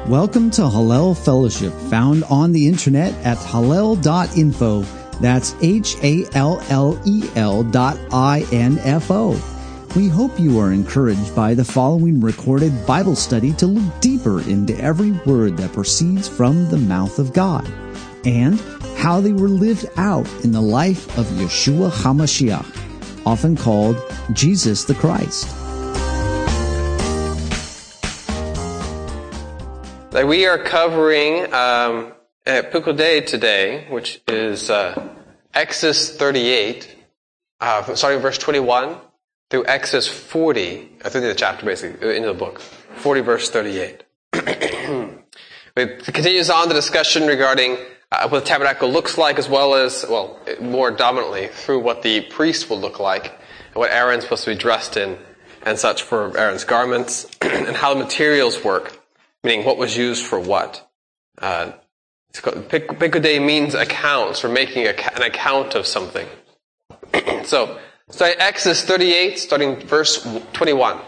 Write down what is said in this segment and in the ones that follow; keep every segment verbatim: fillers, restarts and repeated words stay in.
Welcome to Hallel Fellowship, found on the internet at hallel dot info. That's H A L L E L dot I N F O. We hope you are encouraged by the following recorded Bible study to look deeper into every word that proceeds from the mouth of God, and how they were lived out in the life of Yeshua HaMashiach, often called Jesus the Christ. We are covering um, at Pukul today, which is uh, Exodus thirty-eight, uh, starting verse twenty-one through Exodus forty, I think the chapter basically, into the book, forty verse thirty-eight. It continues on the discussion regarding uh, what the tabernacle looks like, as well as, well, more dominantly, through what the priest will look like, and what Aaron's supposed to be dressed in, and such for Aaron's garments, and how the materials work. Meaning what was used for what. Uh, Pekudei means accounts, or making a, an account of something. So, starting Exodus thirty-eight, starting verse twenty-one.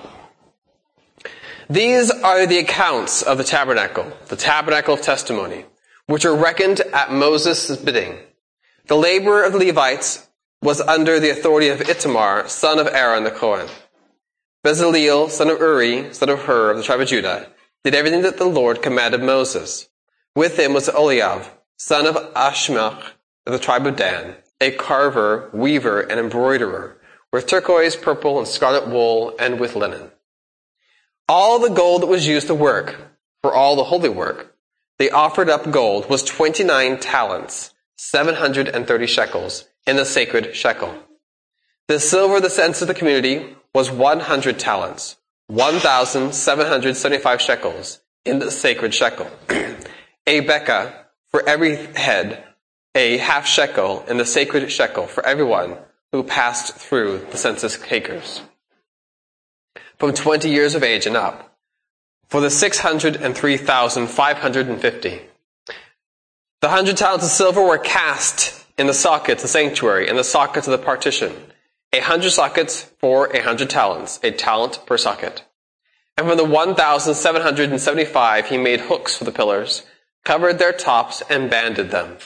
These are the accounts of the tabernacle, the tabernacle of testimony, which are reckoned at Moses' bidding. The labor of the Levites was under the authority of Itamar, son of Aaron the Kohen. Bezaleel, son of Uri, son of Hur, of the tribe of Judah, did everything that the Lord commanded Moses. With him was Eliav, son of Ashmach, of the tribe of Dan, a carver, weaver, and embroiderer, with turquoise, purple, and scarlet wool, and with linen. All the gold that was used to work, for all the holy work, they offered up gold, was twenty-nine talents, seven hundred thirty shekels, in the sacred shekel. The silver that sent to the community was one hundred talents, one thousand seven hundred seventy-five shekels in the sacred shekel. A beka for every head, a half shekel in the sacred shekel for everyone who passed through the census takers, from twenty years of age and up, for the six hundred three thousand five hundred fifty. The hundred talents of silver were cast in the sockets of the sanctuary and the sockets of the partition. A hundred sockets for a hundred talents, a talent per socket. And from the one thousand seven hundred seventy-five he made hooks for the pillars, covered their tops, and banded them.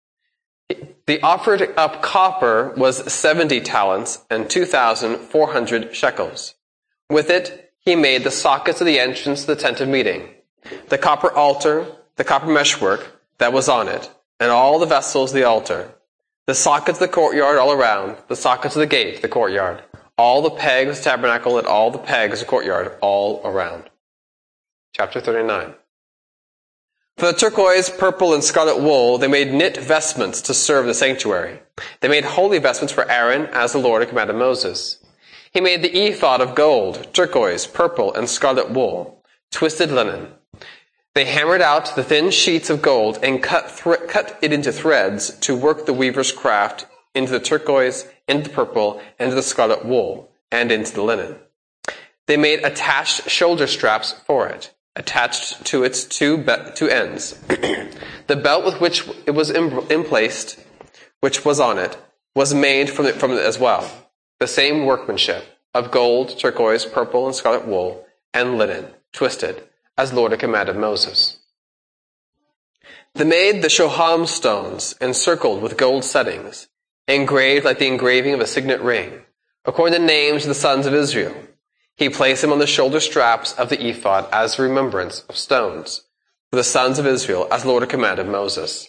The offered up copper was seventy talents and two thousand four hundred shekels. With it he made the sockets of the entrance to the tent of meeting, the copper altar, the copper meshwork that was on it, and all the vessels of the altar, the sockets of the courtyard all around, the sockets of the gate, the courtyard, all the pegs of the tabernacle, and all the pegs of the courtyard all around. Chapter thirty-nine. For the turquoise, purple, and scarlet wool, they made knit vestments to serve the sanctuary. They made holy vestments for Aaron, as the Lord had commanded Moses. He made the ephod of gold, turquoise, purple, and scarlet wool, twisted linen. They hammered out the thin sheets of gold and cut, th- cut it into threads to work the weaver's craft into the turquoise, into the purple, into the scarlet wool, and into the linen. They made attached shoulder straps for it, attached to its two, be- two ends. The belt with which it was emplaced, which was on it, was made from it, from it as well. The same workmanship of gold, turquoise, purple, and scarlet wool, and linen, twisted, as the Lord had commanded Moses. They made the shoham stones, encircled with gold settings, engraved like the engraving of a signet ring, according to the names of the sons of Israel. He placed them on the shoulder straps of the ephod as a remembrance of stones, for the sons of Israel, as the Lord had commanded Moses.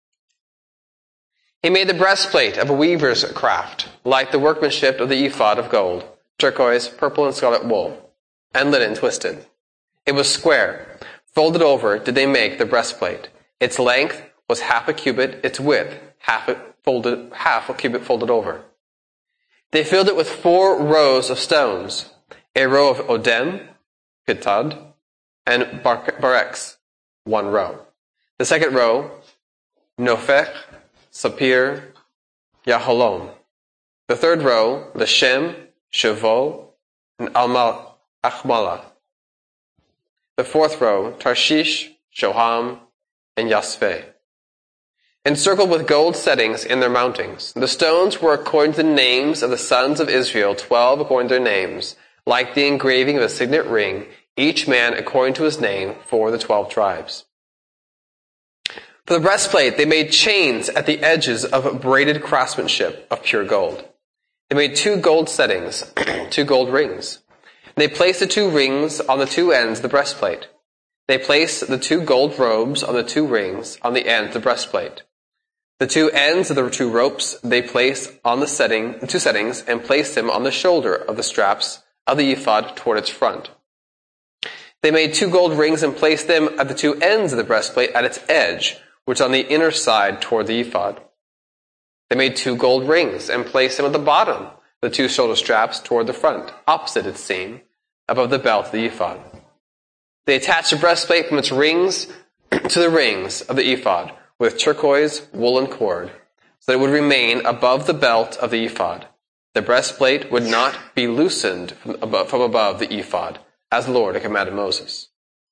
He made the breastplate of a weaver's craft, like the workmanship of the ephod of gold, turquoise, purple, and scarlet wool, and linen twisted. It was square. Folded over did they make the breastplate. Its length was half a cubit, its width half a, folded, half a cubit folded over. They filled it with four rows of stones, a row of odem, pitad, and bar- barex, one row. The second row, nofech, sapir, yahalom. The third row, leshem, shavo, and almal, achmala. The fourth row, Tarshish, Shoham, and Yaspheh. Encircled with gold settings in their mountings. The stones were according to the names of the sons of Israel, twelve according to their names, like the engraving of a signet ring, each man according to his name for the twelve tribes. For the breastplate, they made chains at the edges of braided craftsmanship of pure gold. They made two gold settings, two gold rings. They placed the two rings on the two ends of the breastplate. They placed the two gold robes on the two rings on the ends of the breastplate. The two ends of the two ropes they placed on the setting, the two settings, and placed them on the shoulder of the straps of the ephod toward its front. They made two gold rings and placed them at the two ends of the breastplate at its edge, which on the inner side toward the ephod. They made two gold rings and placed them at the bottom, the two shoulder straps toward the front, opposite its seam, above the belt of the ephod. They attached the breastplate from its rings to the rings of the ephod with turquoise woolen cord, so that it would remain above the belt of the ephod. The breastplate would not be loosened from above, from above the ephod, as the Lord had commanded Moses.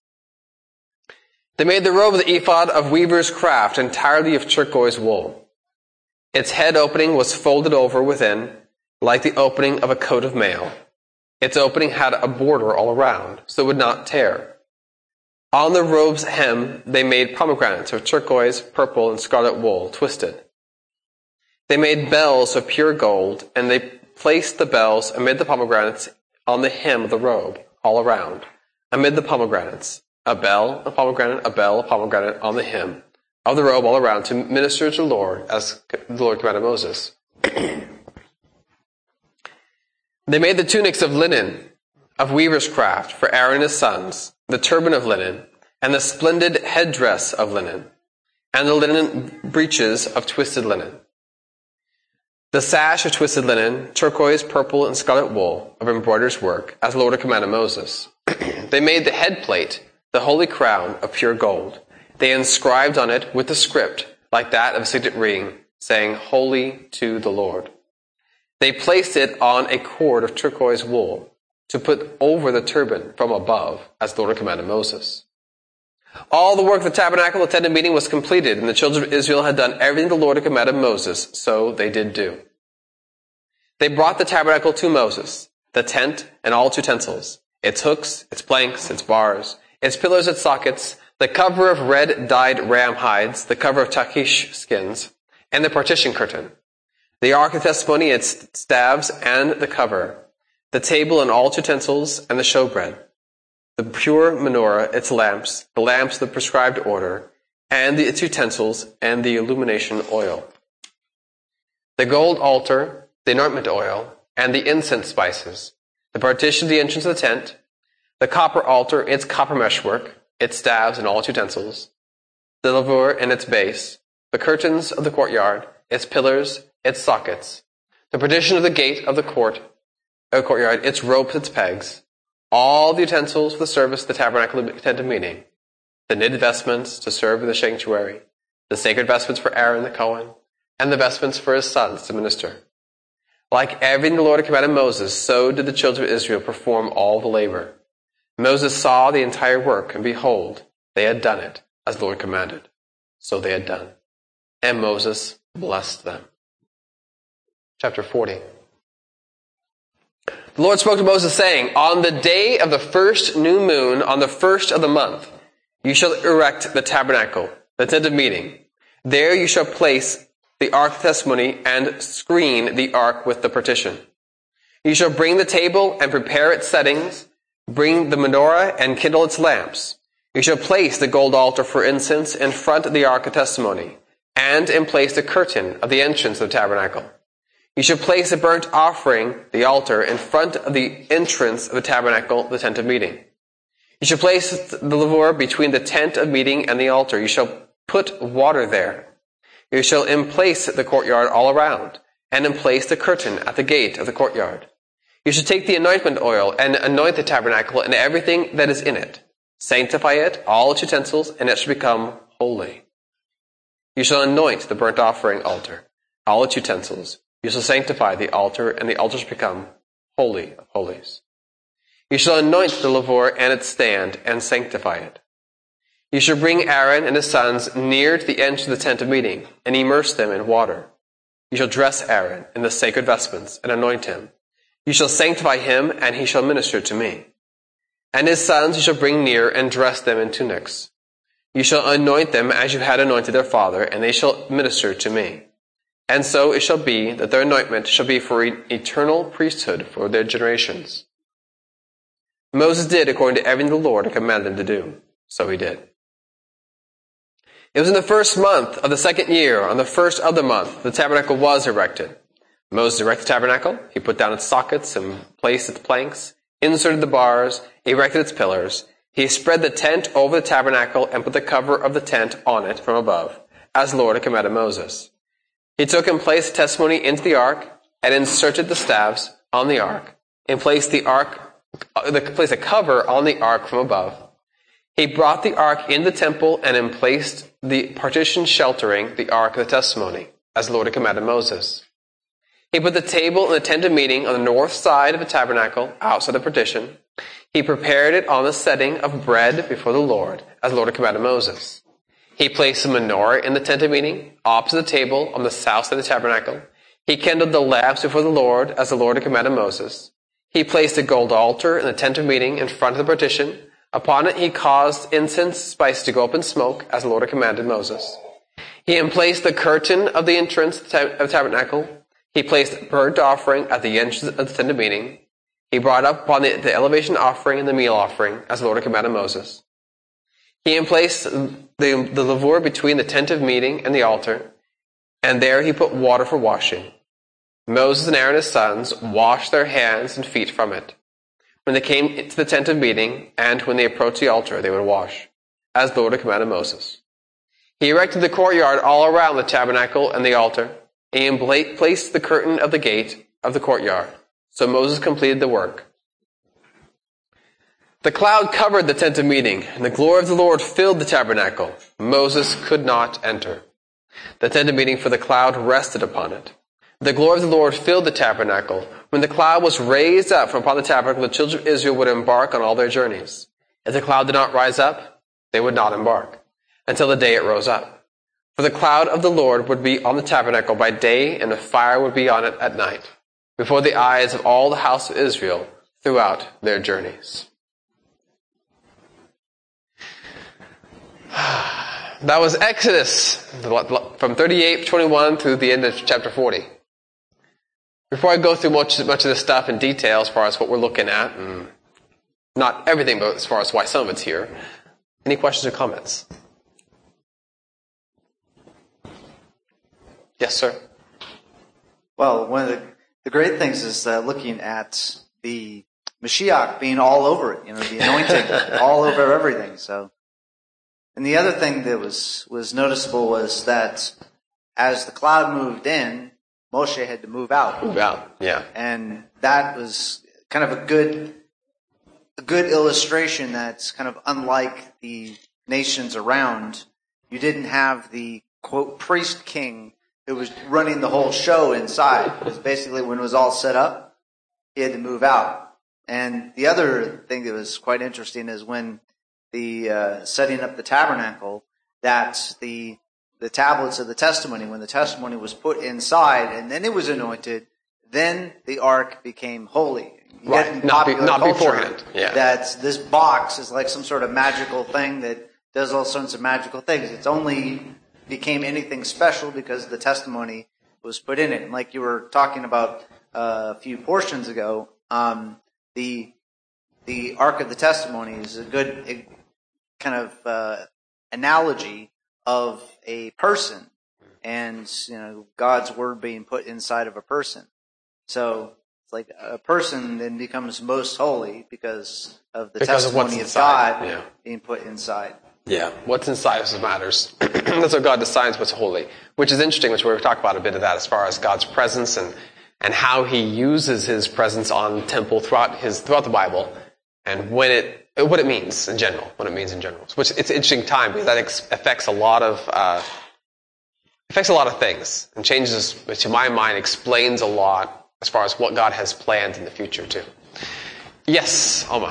They made the robe of the ephod of weaver's craft entirely of turquoise wool. Its head opening was folded over within, like the opening of a coat of mail. Its opening had a border all around, so it would not tear. On the robe's hem they made pomegranates of turquoise, purple, and scarlet wool, twisted. They made bells of pure gold, and they placed the bells amid the pomegranates on the hem of the robe, all around, amid the pomegranates, a bell, a pomegranate, a bell, a pomegranate on the hem of the robe all around, to minister to the Lord, as the Lord commanded Moses. They made the tunics of linen, of weaver's craft, for Aaron and his sons, the turban of linen, and the splendid headdress of linen, and the linen breeches of twisted linen. The sash of twisted linen, turquoise, purple, and scarlet wool, of embroiderer's work, as the Lord had commanded Moses. They made the head plate, the holy crown, of pure gold. They inscribed on it with the script, like that of a signet ring, saying, Holy to the Lord. They placed it on a cord of turquoise wool, to put over the turban from above, as the Lord had commanded Moses. All the work of the tabernacle, the tent of meeting, was completed, and the children of Israel had done everything the Lord had commanded Moses, so they did do. They brought the tabernacle to Moses, the tent and all its utensils, its hooks, its planks, its bars, its pillars, its sockets, the cover of red dyed ram hides, the cover of takish skins, and the partition curtain, the ark of testimony, its staves, and the cover, the table and all its utensils, and the showbread, the pure menorah, its lamps, the lamps of the prescribed order, and the, its utensils, and the illumination oil, the gold altar, the anointment oil, and the incense spices, the partition of the entrance of the tent, the copper altar, its copper meshwork, its staves and all its utensils, the laver and its base, the curtains of the courtyard, its pillars, its sockets, the partition of the gate of the court, uh, courtyard, its ropes, its pegs, all the utensils for the service of the tabernacle tent of meeting, the knitted vestments to serve in the sanctuary, the sacred vestments for Aaron the Cohen, and the vestments for his sons to minister. Like everything the Lord had commanded Moses, so did the children of Israel perform all the labor. Moses saw the entire work, and behold, they had done it, as the Lord commanded. So they had done. And Moses blessed them. Chapter forty. The Lord spoke to Moses, saying, On the day of the first new moon, on the first of the month, you shall erect the tabernacle, the tent of meeting. There you shall place the ark of testimony, and screen the ark with the partition. You shall bring the table and prepare its settings, bring the menorah and kindle its lamps. You shall place the gold altar for incense in front of the ark of testimony, and in place the curtain of the entrance of the tabernacle. You shall place the burnt offering, the altar, in front of the entrance of the tabernacle, the tent of meeting. You shall place the laver between the tent of meeting and the altar. You shall put water there. You shall emplace the courtyard all around, and emplace the curtain at the gate of the courtyard. You shall take the anointment oil and anoint the tabernacle and everything that is in it. Sanctify it, all its utensils, and it shall become holy. You shall anoint the burnt offering altar, all its utensils. You shall sanctify the altar, and the altar shall become holy of holies. You shall anoint the laver and its stand, and sanctify it. You shall bring Aaron and his sons near to the entrance of the tent of meeting, and immerse them in water. You shall dress Aaron in the sacred vestments, and anoint him. You shall sanctify him, and he shall minister to me. And his sons you shall bring near and dress them in tunics. You shall anoint them as you had anointed their father, and they shall minister to me. And so it shall be that their anointment shall be for eternal priesthood for their generations. Moses did according to everything the Lord had commanded him to do. So he did. It was in the first month of the second year, on the first of the month, the tabernacle was erected. Moses erected the tabernacle. He put down its sockets and placed its planks, inserted the bars, erected its pillars. He spread the tent over the tabernacle and put the cover of the tent on it from above, as the Lord had commanded Moses. He took and placed the testimony into the ark and inserted the staves on the ark and placed the ark, placed a cover on the ark from above. He brought the ark in the temple and emplaced the partition sheltering the ark of the testimony, as the Lord had commanded Moses. He put the table in the tent of meeting on the north side of the tabernacle, outside the partition. He prepared it on the setting of bread before the Lord, as the Lord had commanded Moses. He placed the menorah in the tent of meeting, opposite the table on the south side of the tabernacle. He kindled the lamps before the Lord, as the Lord had commanded Moses. He placed a gold altar in the tent of meeting in front of the partition. Upon it he caused incense spice to go up in smoke, as the Lord had commanded Moses. He emplaced the curtain of the entrance of the tabernacle. He placed burnt offering at the entrance of the tent of meeting. He brought up upon the, the elevation offering and the meal offering, as the Lord had commanded Moses. He emplaced the, the laver between the tent of meeting and the altar, and there he put water for washing. Moses and Aaron his sons washed their hands and feet from it. When they came to the tent of meeting, and when they approached the altar, they would wash, as the Lord had commanded Moses. He erected the courtyard all around the tabernacle and the altar, and placed the curtain of the gate of the courtyard. So Moses completed the work. The cloud covered the tent of meeting, and the glory of the Lord filled the tabernacle. Moses could not enter. The tent of meeting, for the cloud rested upon it. The glory of the Lord filled the tabernacle. When the cloud was raised up from upon the tabernacle, the children of Israel would embark on all their journeys. If the cloud did not rise up, they would not embark, until the day it rose up. For the cloud of the Lord would be on the tabernacle by day, and the fire would be on it at night, before the eyes of all the house of Israel throughout their journeys. That was Exodus, from thirty-eight twenty-one through the end of chapter forty. Before I go through much, much of this stuff in detail as far as what we're looking at, and not everything, but as far as why some of it's here, any questions or comments? Yes, sir. Well, one of the, the great things is uh, looking at the Mashiach being all over it, you know, the anointing all over everything. So, and the other thing that was, was noticeable was that as the cloud moved in, Moshe had to move out. Move out, yeah. And that was kind of a good, a good illustration that's kind of unlike the nations around. You didn't have the, quote, priest king who was running the whole show inside. Because basically when it was all set up, he had to move out. And the other thing that was quite interesting is when the uh, setting up the tabernacle, that the the tablets of the testimony, when the testimony was put inside and then it was anointed, then the ark became holy. You right, get not, be, not culture beforehand. Yeah. That this box is like some sort of magical thing that does all sorts of magical things. It's only became anything special because the testimony was put in it. And like you were talking about uh, a few portions ago, um, the the Ark of the Testimony is a good a, kind of uh, analogy of a person, and you know God's word being put inside of a person. So it's like a person then becomes most holy because of the because testimony of, of God yeah. being put inside. Yeah, what's inside us matters. That's what God decides what's holy, which is interesting, which we've talked about a bit of that as far as God's presence and, and how he uses his presence on temple throughout his throughout the Bible, and when it what it means in general, what it means in general. Which it's an interesting time because that ex- affects a lot of uh, affects a lot of things and changes, to my mind, explains a lot as far as what God has planned in the future too. Yes, Alma.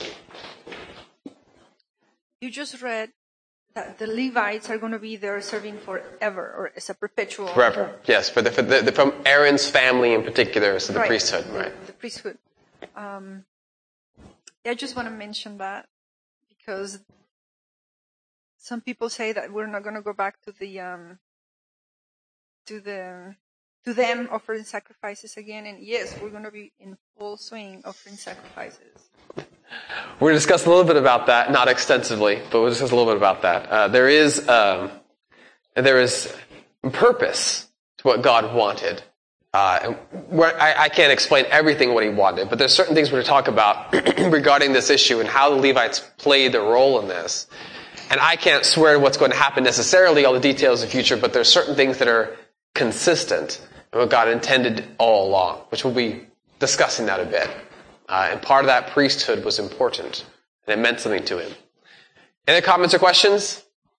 You just read that the Levites are going to be there serving forever, or as a perpetual. Forever, yes. For the, for the, the from Aaron's family in particular, so the right. priesthood, right? The, the priesthood. Um, Yeah, I just want to mention that because some people say that we're not going to go back to the um, to the to them offering sacrifices again, and yes, we're going to be in full swing offering sacrifices. We're going to discuss a little bit about that, not extensively, but we'll discuss a little bit about that. Uh, there is um, there is purpose to what God wanted. Uh, where I, I can't explain everything what He wanted, but there's certain things we're going to talk about regarding this issue and how the Levites played their role in this. And I can't swear what's going to happen necessarily, all the details of the future, but there's certain things that are consistent with what God intended all along, which we'll be discussing that a bit. Uh, and part of that priesthood was important, and it meant something to Him. Any comments or questions?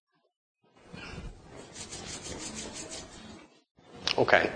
Okay.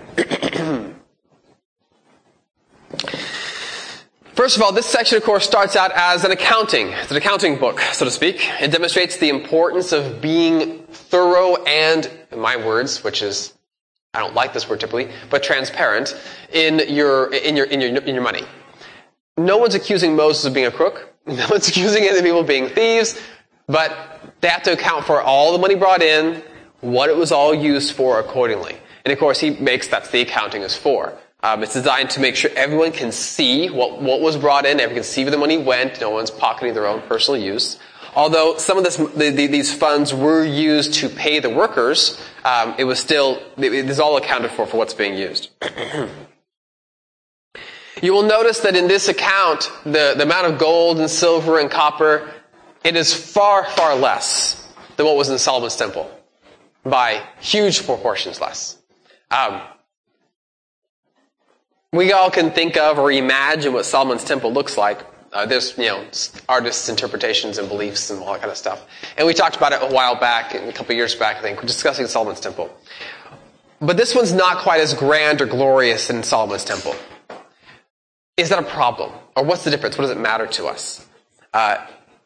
First of all, this section, of course, starts out as an accounting. It's an accounting book, so to speak. It demonstrates the importance of being thorough and, in my words, which is, I don't like this word typically, but transparent in your in your in your in your money. No one's accusing Moses of being a crook. No one's accusing any people of being thieves, but they have to account for all the money brought in, what it was all used for accordingly. And of course, he makes that's the accounting is for. Um, it's designed to make sure everyone can see what, what was brought in, everyone can see where the money went, no one's pocketing their own personal use. Although some of this, the, the, these funds were used to pay the workers, um, it was still, it is all accounted for for what's being used. You will notice that in this account, the, the amount of gold and silver and copper, it is far, far less than what was in Solomon's temple. By huge proportions less. Um, we all can think of or imagine what Solomon's temple looks like. Uh, there's, you know, artists' interpretations and beliefs and all that kind of stuff. And we talked about it a while back, a couple of years back, I think, discussing Solomon's temple. But this one's not quite as grand or glorious than Solomon's temple. Is that a problem? Or what's the difference? What does it matter to us? Uh,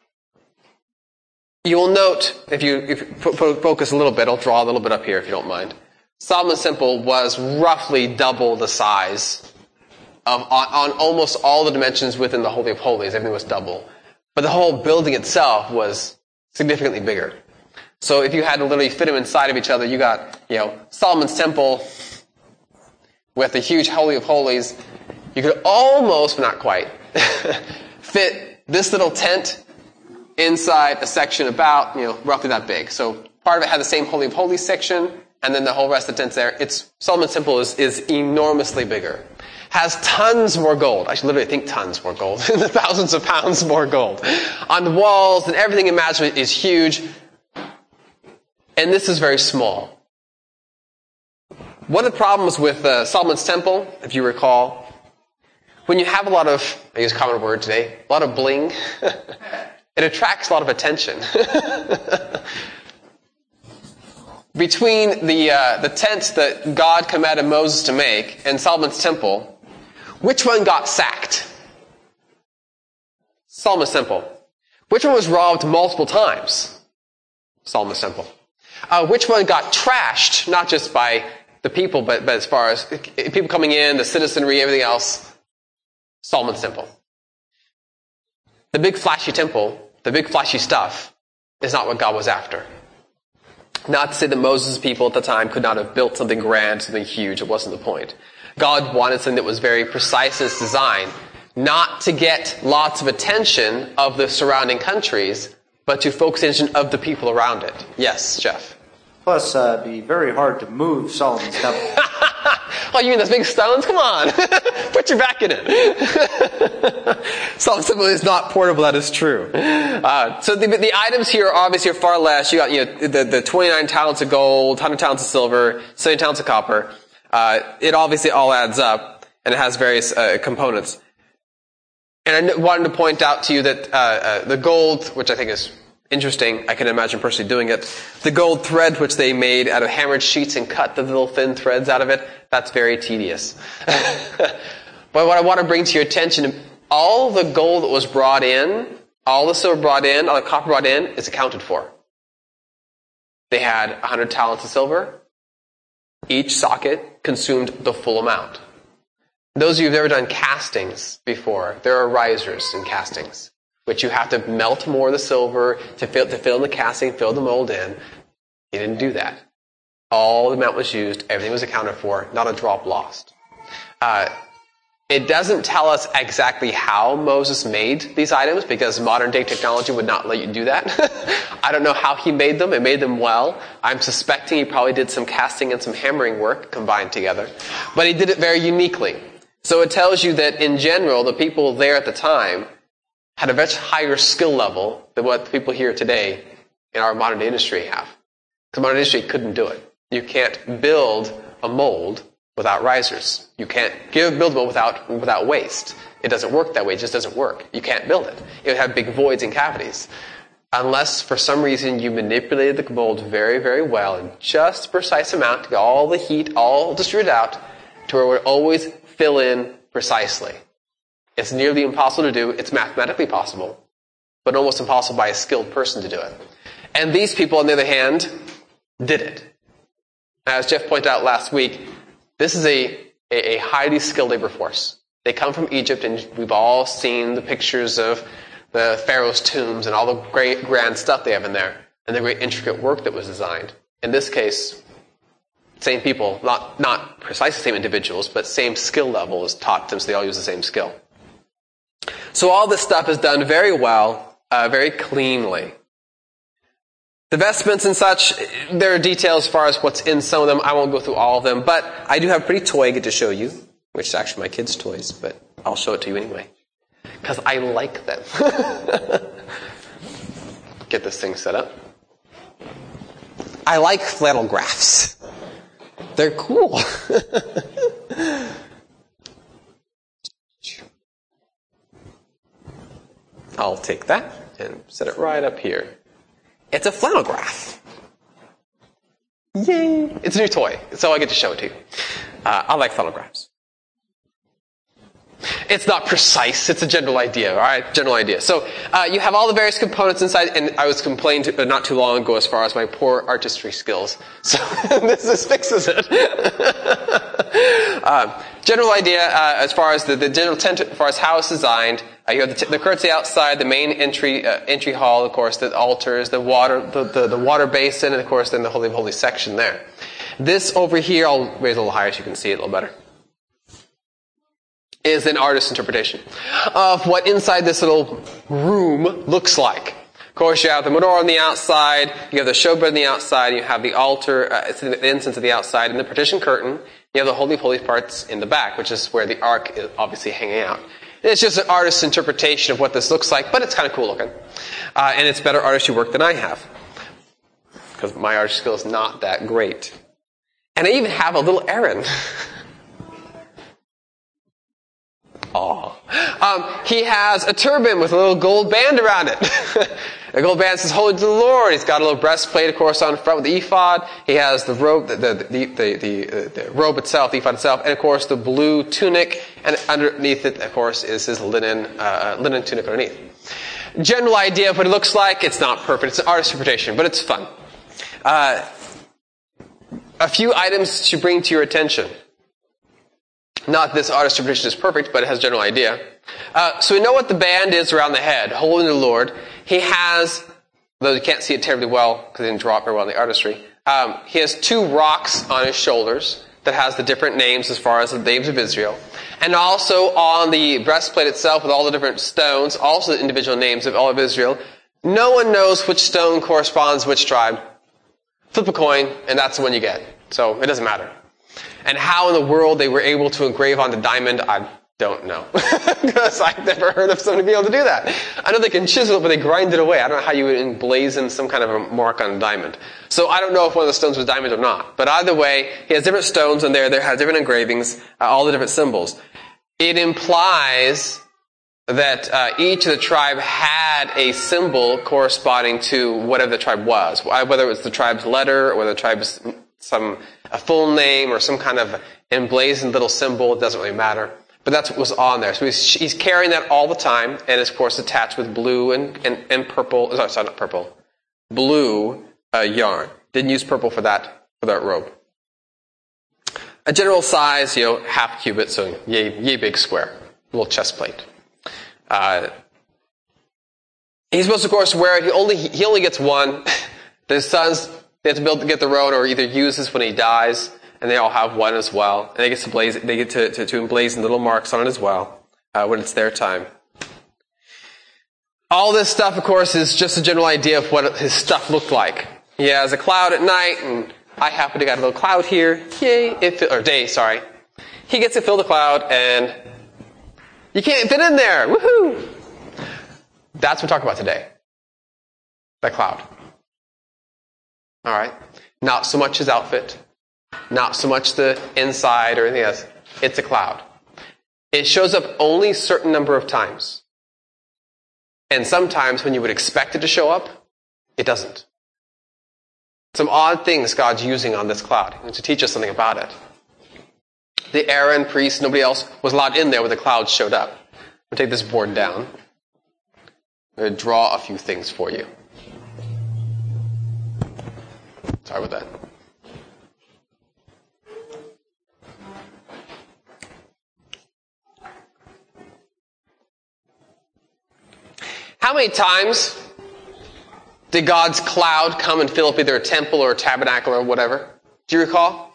you will note, if you, if you focus a little bit, I'll draw a little bit up here if you don't mind. Solomon's temple was roughly double the size of, on, on almost all the dimensions within the Holy of Holies. Everything was double. But the whole building itself was significantly bigger. So if you had to literally fit them inside of each other, you got, you know, Solomon's temple with the huge Holy of Holies. You could almost, but not quite, fit this little tent inside a section about, you know, roughly that big. So part of it had the same Holy of Holies section, and then the whole rest of the tent's there. It's, Solomon's temple is, is enormously bigger. Has tons more gold. I should literally think tons more gold. Thousands of pounds more gold. On the walls and everything imaginable is huge. And this is very small. One of the problems with uh, Solomon's temple, if you recall, when you have a lot of, I use a common word today, a lot of bling, it attracts a lot of attention. Between the uh, the tent that God commanded Moses to make and Solomon's temple, which one got sacked? Solomon's temple. Which one was robbed multiple times? Solomon's temple. Uh, which one got trashed, not just by the people, but, but as far as people coming in, the citizenry, everything else? Solomon's temple. The big flashy temple, the big flashy stuff, is not what God was after. Not to say that Moses' people at the time could not have built something grand, something huge. It wasn't the point. God wanted something that was very precise in its design, not to get lots of attention of the surrounding countries, but to focus attention of the people around it. Yes, Jeff? Plus, uh, it'd be very hard to move Solomon's temple. Oh, you mean those big stones? Come on. Put your back in it. Solomon's temple is not portable, that is true. Uh, so the, the items here are obviously are far less. You got, you know, the, the twenty-nine talents of gold, one hundred talents of silver, seventy talents of copper. Uh, it obviously all adds up, and it has various uh, components. And I wanted to point out to you that uh, uh, the gold, which I think is interesting, I can imagine personally doing it, the gold thread which they made out of hammered sheets and cut the little thin threads out of it, that's very tedious. But what I want to bring to your attention, all the gold that was brought in, all the silver brought in, all the copper brought in, is accounted for. They had one hundred talents of silver. Each socket consumed the full amount. Those of you who've ever done castings before, there are risers in castings. which you have to melt more of the silver to fill, to fill in the casting, fill the mold in. He didn't do that. All the amount was used, everything was accounted for, not a drop lost. Uh, it doesn't tell us exactly how Moses made these items, because modern day technology would not let you do that. I don't know how he made them. It made them well. I'm suspecting he probably did some casting and some hammering work combined together. But he did it very uniquely. So it tells you that in general, the people there at the time had a much higher skill level than what the people here today in our modern day industry have. Because modern industry couldn't do it. You can't build a mold without risers. You can't give, build a mold without, without waste. It doesn't work that way. It just doesn't work. You can't build it. It would have big voids and cavities. Unless for some reason you manipulated the mold very, very well in just a precise amount to get all the heat all distributed out to where it would always fill in precisely. It's nearly impossible to do. It's mathematically possible, but almost impossible by a skilled person to do it. And these people, on the other hand, did it. As Jeff pointed out last week, this is a, a, a highly skilled labor force. They come from Egypt, and we've all seen the pictures of the Pharaoh's tombs and all the great grand stuff they have in there, and the great intricate work that was designed. In this case, same people, not, not precisely the same individuals, but same skill level is taught them, so they all use the same skill. So all this stuff is done very well, uh, very cleanly. The vestments and such, there are details as far as what's in some of them. I won't go through all of them, but I do have a pretty toy I get to show you, which is actually my kids' toys, but I'll show it to you anyway, because I like them. Get this thing set up. I like flannel graphs. They're cool. I'll take that and set it right up here. It's a flannel graph. Yay! It's a new toy, so I get to show it to you. Uh, I like flannel graphs. It's not precise. It's a general idea, all right? General idea. So uh, you have all the various components inside, and I was complained to, uh, not too long ago as far as my poor artistry skills. So this, this fixes it. uh, general idea uh, as far as the, the general tent, as far as how it's designed. Uh, you have the, t- the curtsy outside, the main entry uh, entry hall, of course, the altars, the water, the, the, the water basin, and of course, then the Holy of Holies section there. This over here, I'll raise a little higher so you can see it a little better, is an artist's interpretation of what inside this little room looks like. Of course, you have the menorah on the outside, you have the showbread on the outside, you have the altar, uh, the incense on the outside, and the partition curtain. You have the Holy of Holies parts in the back, which is where the ark is obviously hanging out. It's just an artist's interpretation of what this looks like, but it's kind of cool looking. Uh, and it's better artistry work than I have, because my artistry skill is not that great. And I even have a little Aaron. Oh. Um, he has a turban with a little gold band around it. The gold band says, "Holy to the Lord." He's got a little breastplate, of course, on front with the ephod. He has the robe, the, the, the, the, the, the robe itself, the ephod itself, and of course the blue tunic, and underneath it, of course, is his linen, uh, linen tunic underneath. General idea of what it looks like. It's not perfect. It's an artist's interpretation, but it's fun. Uh, a few items to bring to your attention. Not this artist's interpretation is perfect, but it has a general idea. Uh, so we know what the band is around the head, holy to the Lord. He has, though you can't see it terribly well because it didn't draw up very well in the artistry, um, he has two rocks on his shoulders that has the different names as far as the names of Israel. And also on the breastplate itself with all the different stones, also the individual names of all of Israel. No one knows which stone corresponds to which tribe. Flip a coin, and that's the one you get. So it doesn't matter. And how in the world they were able to engrave on the diamond, I don't know. Because I've never heard of somebody being able to do that. I know they can chisel it, but they grind it away. I don't know how you would emblazon some kind of a mark on a diamond. So I don't know if one of the stones was diamond or not. But either way, he has different stones on there. There has different engravings, uh, all the different symbols. It implies that uh, each of the tribe had a symbol corresponding to whatever the tribe was. Whether it was the tribe's letter, or whether the tribe's some a full name, or some kind of emblazoned little symbol. It doesn't really matter. But that's what was on there. So he's, he's carrying that all the time, and is, of course, attached with blue and, and, and purple. Sorry, sorry, not purple. Blue uh, yarn. Didn't use purple for that for that robe. A general size, you know, half cubit, so yay, yay big square. A little chest plate. Uh, He's supposed to, of course, wear it. He only, he only gets one. His sons, they have to build, get their own or either use this when he dies, and they all have one as well. And they get to blaze, they get to, to, to emblazon little marks on it as well, uh, when it's their time. All this stuff, of course, is just a general idea of what his stuff looked like. He has a cloud at night, and I happen to got a little cloud here. Yay, it, or day, sorry. He gets to fill the cloud, and you can't fit in there. Woohoo! That's what we're talking about today. That cloud. All right. Not so much his outfit. Not so much the inside or anything else. It's a cloud. It shows up only a certain number of times. And sometimes when you would expect it to show up, it doesn't. Some odd things God's using on this cloud to teach us something about it. The Aaron priest, nobody else was allowed in there when the cloud showed up. I'll take this board down. I'm going to draw a few things for you. Sorry about that. How many times did God's cloud come and fill up either a temple or a tabernacle or whatever? Do you recall?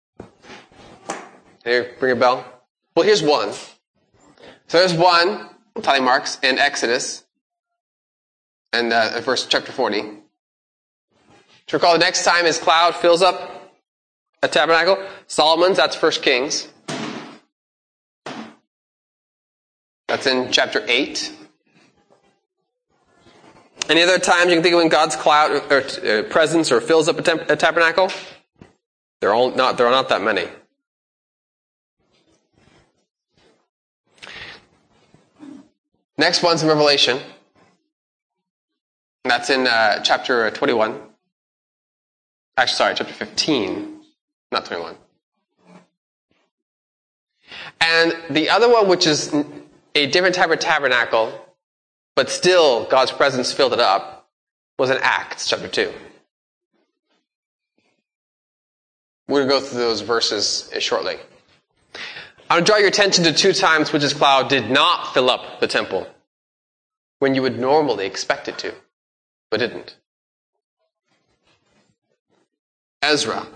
Here, bring a bell. Well, here's one. So there's one, tally marks, in Exodus, and uh, verse chapter forty. Do you recall the next time his cloud fills up a tabernacle? Solomon's, that's First Kings. That's in chapter eight. Any other times you can think of when God's cloud or uh, presence or fills up a, temp- a tabernacle? There are all not. There are not that many. Next one's in Revelation. That's in uh, chapter twenty-one. Actually, sorry, chapter fifteen, not twenty-one. And the other one, which is a different type of tabernacle, but still God's presence filled it up, was in Acts chapter two. We're going to go through those verses shortly. I want to draw your attention to two times which his cloud did not fill up the temple, when you would normally expect it to, but didn't. Ezra.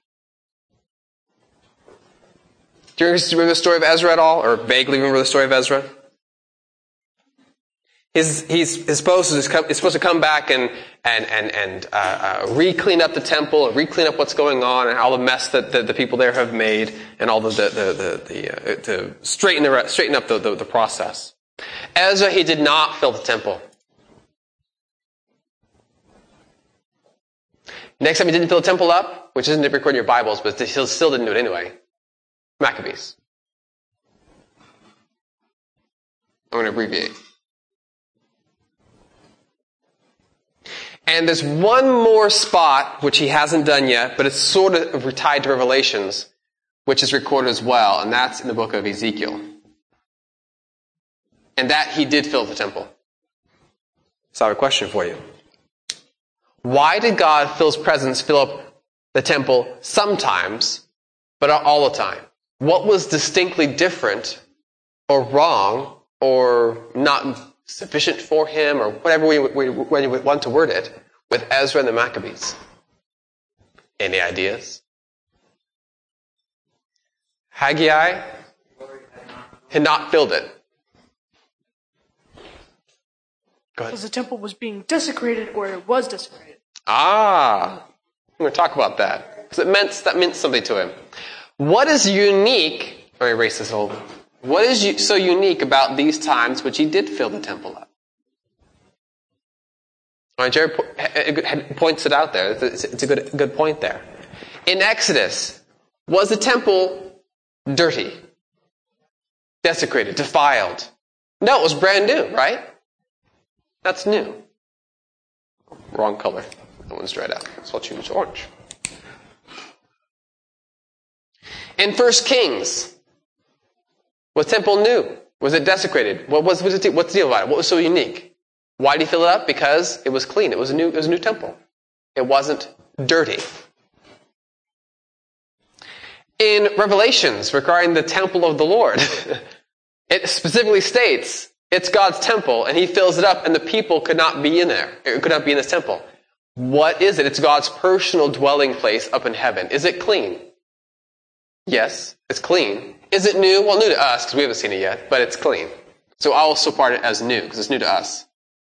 Do you remember the story of Ezra at all, or vaguely remember the story of Ezra? He's, he's, he's, supposed, to come, he's supposed to come back and, and, and, and uh, uh, re-clean up the temple, re-clean up what's going on, and all the mess that the, the people there have made, and all the, the, the, the, the uh, to straighten, the, straighten up the, the, the process. Ezra, he did not fill the temple. Next time he didn't fill the temple up, which isn't recorded in your Bibles, but he still didn't do it anyway. Maccabees. I'm going to abbreviate. And there's one more spot, which he hasn't done yet, but it's sort of tied to Revelations, which is recorded as well, and that's in the book of Ezekiel. And that he did fill the temple. So I have a question for you. Why did God fill his presence fill up the temple sometimes, but not all the time? What was distinctly different or wrong or not sufficient for him, or whatever we, we, we want to word it, with Ezra and the Maccabees? Any ideas? Haggai had not filled it. Go ahead. Because the temple was being desecrated, or it was desecrated. Ah, I'm going to talk about that. Because it meant, that meant something to him. What is unique, let me erase this whole, what is so unique about these times which he did fill the temple up? All right, Jared points it out there. It's a good, good point there. In Exodus, was the temple dirty, desecrated, defiled? No, it was brand new, right? That's new. Wrong color. That one's dried out. So I'll choose orange. In First Kings, was the temple new? Was it desecrated? What was, was it, what's the deal about it? What was so unique? Why did he fill it up? Because it was clean. It was a new, it was a new temple. It wasn't dirty. In Revelations regarding the temple of the Lord, it specifically states It's God's temple, and he fills it up, and the people could not be in there. It could not be in this temple. What is it? It's God's personal dwelling place up in heaven. Is it clean? Yes, it's clean. Is it new? Well, new to us, because we haven't seen it yet, but it's clean. So I'll also part it as new, because it's new to us.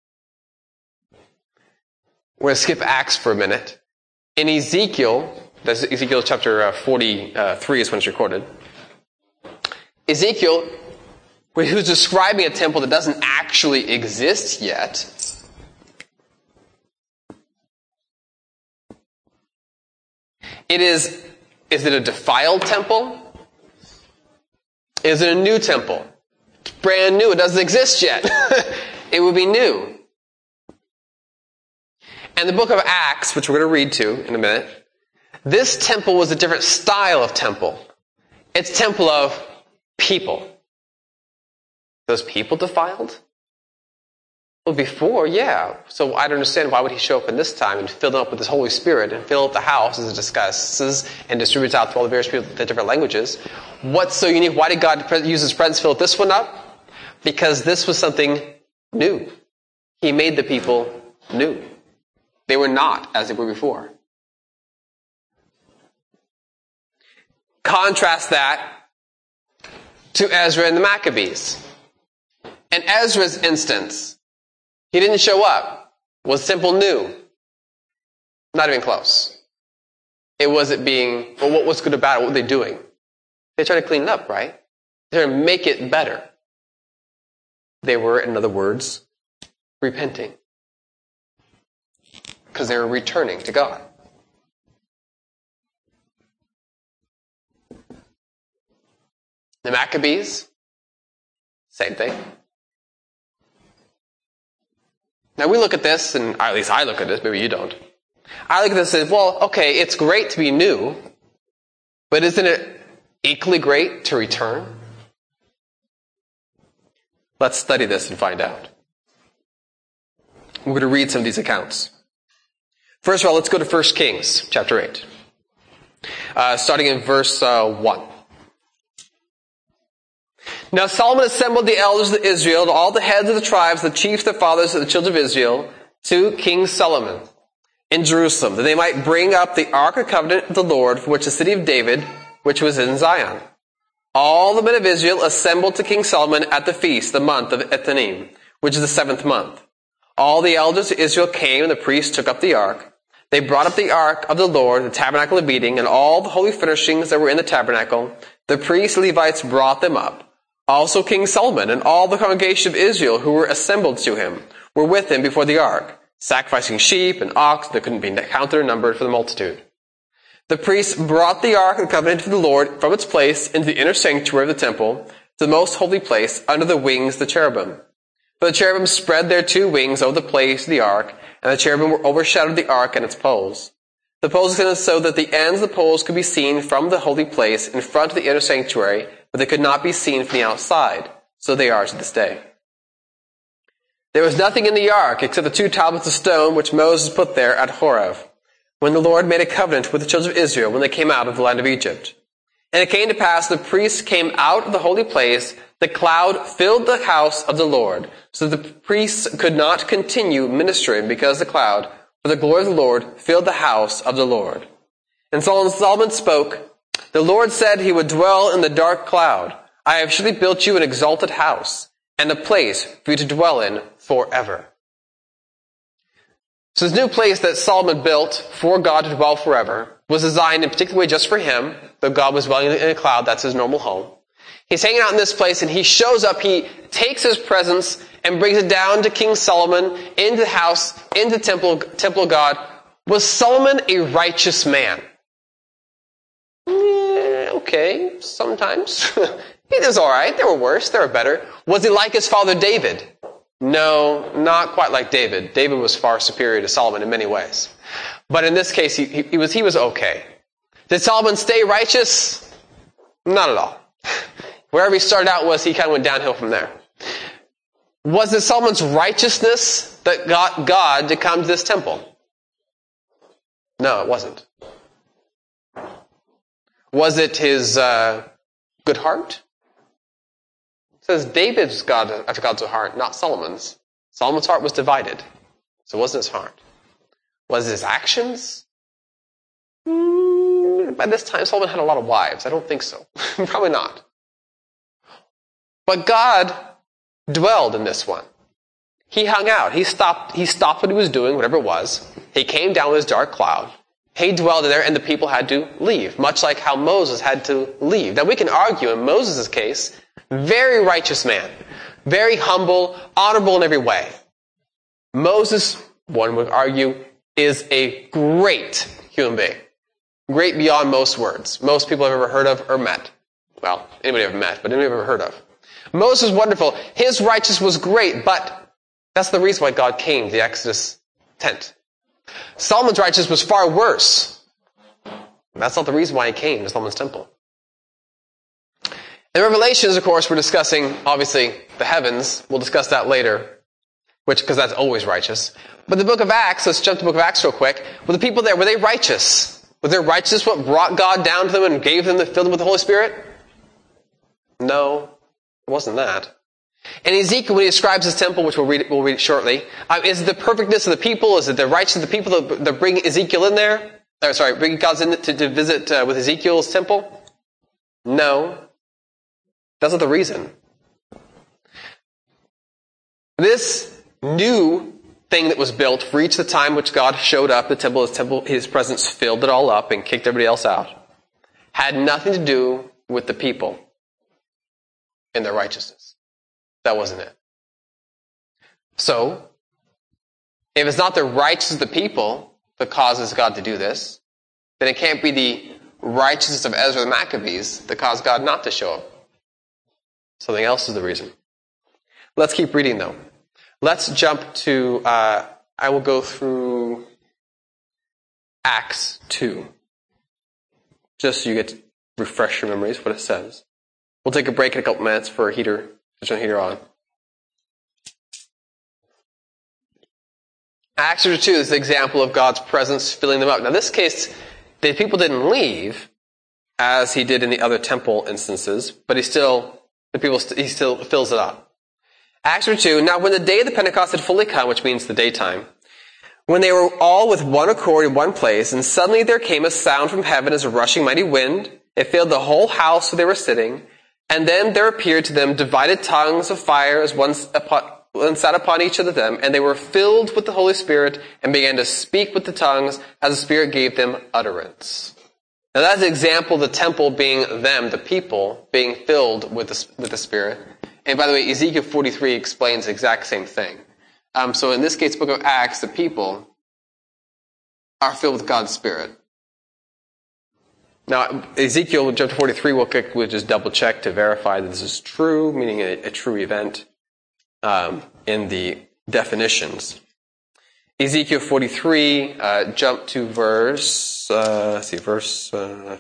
We're going to skip Acts for a minute. In Ezekiel, that's Ezekiel chapter forty-three is when it's recorded. Ezekiel, who's describing a temple that doesn't actually exist yet, it is, is it a defiled temple? Is it a new temple? It's brand new. It doesn't exist yet. It would be new. And the book of Acts, which we're going to read to in a minute, this temple was a different style of temple. It's temple of people. Those people defiled? Well, before, yeah. So I don't understand why would he show up in this time and fill them up with his Holy Spirit and fill up the house as it discusses and distributes out to all the various people, the different languages. What's so unique? Why did God use his presence to fill this one up? Because this was something new. He made the people new. They were not as they were before. Contrast that to Ezra and the Maccabees. In Ezra's instance, he didn't show up. Was simple new. Not even close. It wasn't being, well, what was good about it? What were they doing? They tried to clean it up, right? They tried to make it better. They were, in other words, repenting. Because they were returning to God. The Maccabees, same thing. Now we look at this, and at least I look at this, maybe you don't. I look at this and say, well, okay, it's great to be new, but isn't it equally great to return? Let's study this and find out. We're going to read some of these accounts. First of all, let's go to First Kings, chapter eight. Uh, starting in verse uh, one. Now Solomon assembled the elders of Israel, all the heads of the tribes, the chiefs, the fathers of the children of Israel, to King Solomon in Jerusalem, that they might bring up the ark of the covenant of the Lord, for which the city of David, which was in Zion. All the men of Israel assembled to King Solomon at the feast, the month of Ethanim, which is the seventh month. All the elders of Israel came, and the priests took up the ark. They brought up the ark of the Lord, the tabernacle of meeting, and all the holy furnishings that were in the tabernacle. The priests and Levites brought them up. Also King Solomon and all the congregation of Israel who were assembled to him were with him before the ark, sacrificing sheep and ox that couldn't be counted or numbered for the multitude. The priests brought the ark of the covenant of the Lord from its place into the inner sanctuary of the temple, to the most holy place, under the wings of the cherubim. For the cherubim spread their two wings over the place of the ark, and the cherubim overshadowed the ark and its poles. The poles extended so that the ends of the poles could be seen from the holy place in front of the inner sanctuary, but they could not be seen from the outside. So they are to this day. There was nothing in the ark except the two tablets of stone which Moses put there at Horeb, when the Lord made a covenant with the children of Israel when they came out of the land of Egypt. And it came to pass, the priests came out of the holy place, the cloud filled the house of the Lord, so that the priests could not continue ministering because the cloud, for the glory of the Lord, filled the house of the Lord. And Solomon spoke, the Lord said he would dwell in the dark cloud. I have surely built you an exalted house, and a place for you to dwell in forever. So this new place that Solomon built for God to dwell forever was designed in a particular way just for him, though God was dwelling in a cloud, that's his normal home. He's hanging out in this place, and he shows up, he takes his presence and brings it down to King Solomon, into the house, into the temple, temple of God. Was Solomon a righteous man? Eh, okay, sometimes. He was alright, there were worse, there were better. Was he like his father David? No, not quite like David. David was far superior to Solomon in many ways. But in this case, he, he, he was, he was okay. Did Solomon stay righteous? Not at all. Wherever he started out was, he kind of went downhill from there. Was it Solomon's righteousness that got God to come to this temple? No, it wasn't. Was it his uh, good heart? It says David's God after God's heart, not Solomon's. Solomon's heart was divided. So it wasn't his heart. Was it his actions? Mm, by this time, Solomon had a lot of wives. I don't think so. Probably not. But God dwelled in this one. He hung out. He stopped, he stopped what he was doing, whatever it was. He came down with his dark cloud. He dwelled in there, and the people had to leave, much like how Moses had to leave. Now, we can argue in Moses' case, very righteous man, very humble, honorable in every way. Moses, one would argue, is a great human being. Great beyond most words. Most people I've ever heard of or met. Well, anybody I've ever met, but anybody I've ever heard of. Moses was wonderful. His righteousness was great, but that's the reason why God came to the Exodus tent. Solomon's righteousness was far worse. That's not the reason why he came to Solomon's temple. In Revelations, of course, we're discussing, obviously, the heavens. We'll discuss that later, which, because that's always righteous. But the book of Acts, let's jump to the book of Acts real quick. Were the people there, were they righteous? Was their righteousness what brought God down to them and gave them, filled them with the Holy Spirit? No, it wasn't that. And Ezekiel, when he describes his temple, which we'll read, we'll read shortly, uh, is it the perfectness of the people? Is it the righteousness of the people that, that bring Ezekiel in there? Or, sorry, bring God's in to, to visit uh, with Ezekiel's temple? No. That's not the reason. This new thing that was built reached the time which God showed up, the temple, his temple, his presence filled it all up and kicked everybody else out. Had nothing to do with the people and their righteousness. That wasn't it. So, if it's not the righteousness of the people that causes God to do this, then it can't be the righteousness of Ezra the Maccabees that caused God not to show up. Something else is the reason. Let's keep reading, though. Let's jump to, uh, I will go through Acts two. Just so you get to refresh your memories, what it says. We'll take a break in a couple minutes for a heater. Turn the heater on. Acts chapter two is the example of God's presence filling them up. Now, in this case, the people didn't leave, as he did in the other temple instances, but he still, the people, he still fills it up. Acts chapter two, now when the day of the Pentecost had fully come, which means the daytime, when they were all with one accord in one place, and suddenly there came a sound from heaven as a rushing mighty wind. It filled the whole house where they were sitting. And then there appeared to them divided tongues of fire as one, upon, one sat upon each of them, and they were filled with the Holy Spirit and began to speak with the tongues as the Spirit gave them utterance. Now that's an example of the temple being them, the people, being filled with the, with the Spirit. And by the way, Ezekiel forty-three explains the exact same thing. Um, so in this case, book of Acts, the people are filled with God's Spirit. Now, Ezekiel, jump to forty-three, we'll, quick, we'll just double check to verify that this is true, meaning a, a true event um, in the definitions. Ezekiel forty-three, uh, jump to verse, uh, let's see, verse, uh,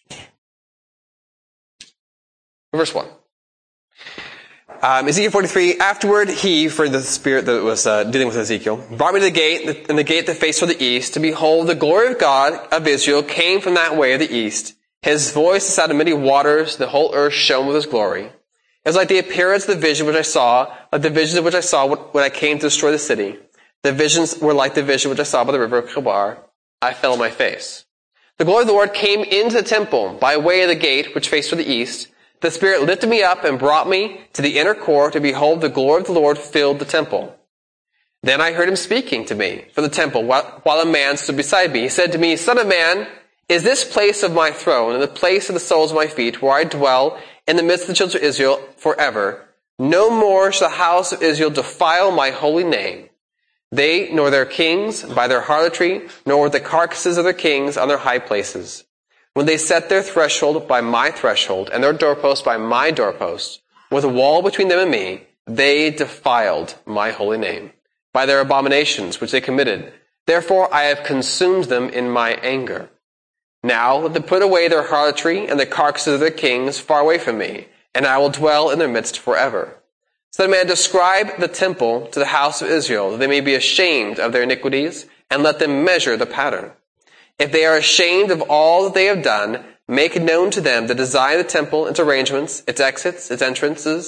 verse one. Um, Ezekiel forty-three, afterward he, for the spirit that was uh, dealing with Ezekiel, brought me to the gate, and the gate that faced toward the east, to behold, the glory of God of Israel came from that way of the east. His voice sounded of many waters, the whole earth shone with his glory. It was like the appearance of the vision which I saw, like the visions of which I saw when I came to destroy the city. The visions were like the vision which I saw by the river of Chebar. I fell on my face. The glory of the Lord came into the temple by way of the gate which faced toward the east. The Spirit lifted me up and brought me to the inner court, and behold, the glory of the Lord filled the temple. Then I heard him speaking to me from the temple while a man stood beside me. He said to me, Son of man, is this place of my throne and the place of the soles of my feet, where I dwell in the midst of the children of Israel forever? No more shall the house of Israel defile my holy name. They nor their kings by their harlotry, nor the carcasses of their kings on their high places. When they set their threshold by my threshold, and their doorpost by my doorpost, with a wall between them and me, they defiled my holy name by their abominations which they committed. Therefore I have consumed them in my anger. Now let them put away their harlotry and the carcasses of their kings far away from me, and I will dwell in their midst forever. So that man describe the temple to the house of Israel, that they may be ashamed of their iniquities, and let them measure the pattern. If they are ashamed of all that they have done, make known to them the design of the temple, its arrangements, its exits, its entrances,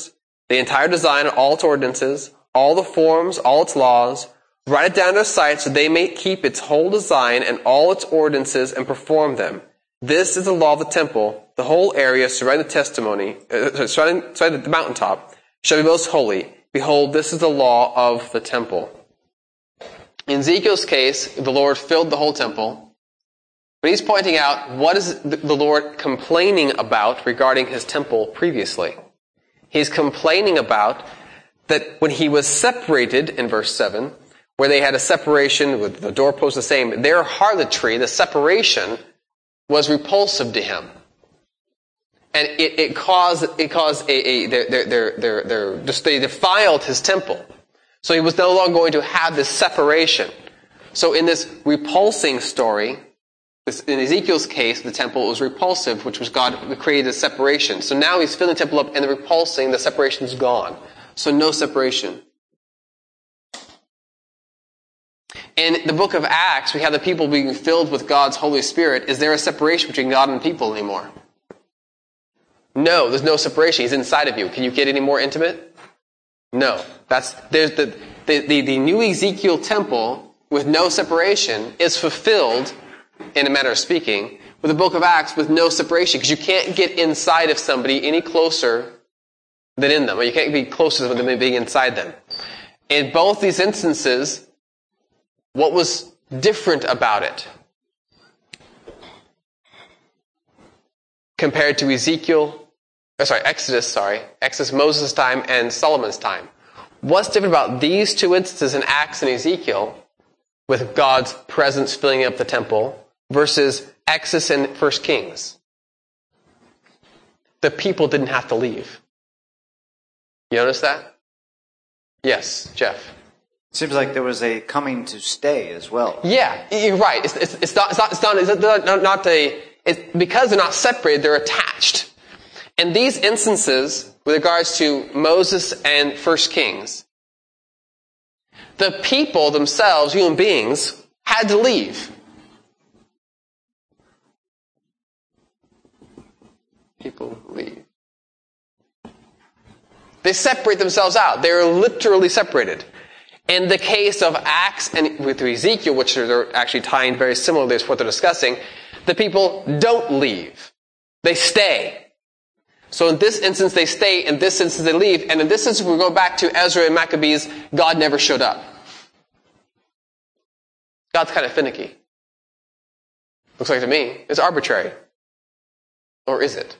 the entire design, all its ordinances, all the forms, all its laws, write it down in their sight so they may keep its whole design and all its ordinances and perform them. This is the law of the temple. The whole area surrounding the testimony, uh, surrounding, surrounding the mountaintop, shall be most holy. Behold, this is the law of the temple. In Ezekiel's case, the Lord filled the whole temple. But he's pointing out what is the Lord complaining about regarding his temple previously. He's complaining about that when he was separated, in verse seven, where they had a separation with the doorpost the same, their harlotry, the separation, was repulsive to him. And it, it caused, it caused a, a their, their, their, their, their, just they defiled his temple. So he was no longer going to have this separation. So in this repulsing story, this, in Ezekiel's case, the temple was repulsive, which was God who created a separation. So now he's filling the temple up and the repulsing, the separation's gone. So no separation. In the book of Acts, we have the people being filled with God's Holy Spirit. Is there a separation between God and people anymore? No, there's no separation. He's inside of you. Can you get any more intimate? No. That's there's the the, the, the new Ezekiel temple with no separation is fulfilled, in a manner of speaking, with the book of Acts with no separation, because you can't get inside of somebody any closer than in them, or you can't be closer than being inside them. In both these instances, what was different about it compared to Ezekiel, oh, sorry, Exodus, sorry, Exodus, Moses' time and Solomon's time? What's different about these two instances in Acts and Ezekiel with God's presence filling up the temple versus Exodus and First Kings? The people didn't have to leave. You notice that? Yes, Jeff. Seems like there was a coming to stay as well. Yeah, you're right. It's, it's, it's not. It's not. It's not. It's not, not a. It's because they're not separated. They're attached. And these instances, with regards to Moses and First Kings, the people themselves, human beings, had to leave. People leave. They separate themselves out. They're literally separated. In the case of Acts and with Ezekiel, which are actually tying very similarly to what they're discussing, the people don't leave. They stay. So in this instance, they stay. In this instance, they leave. And in this instance, we go back to Ezra and Maccabees, God never showed up. God's kind of finicky. Looks like to me, it's arbitrary. Or is it?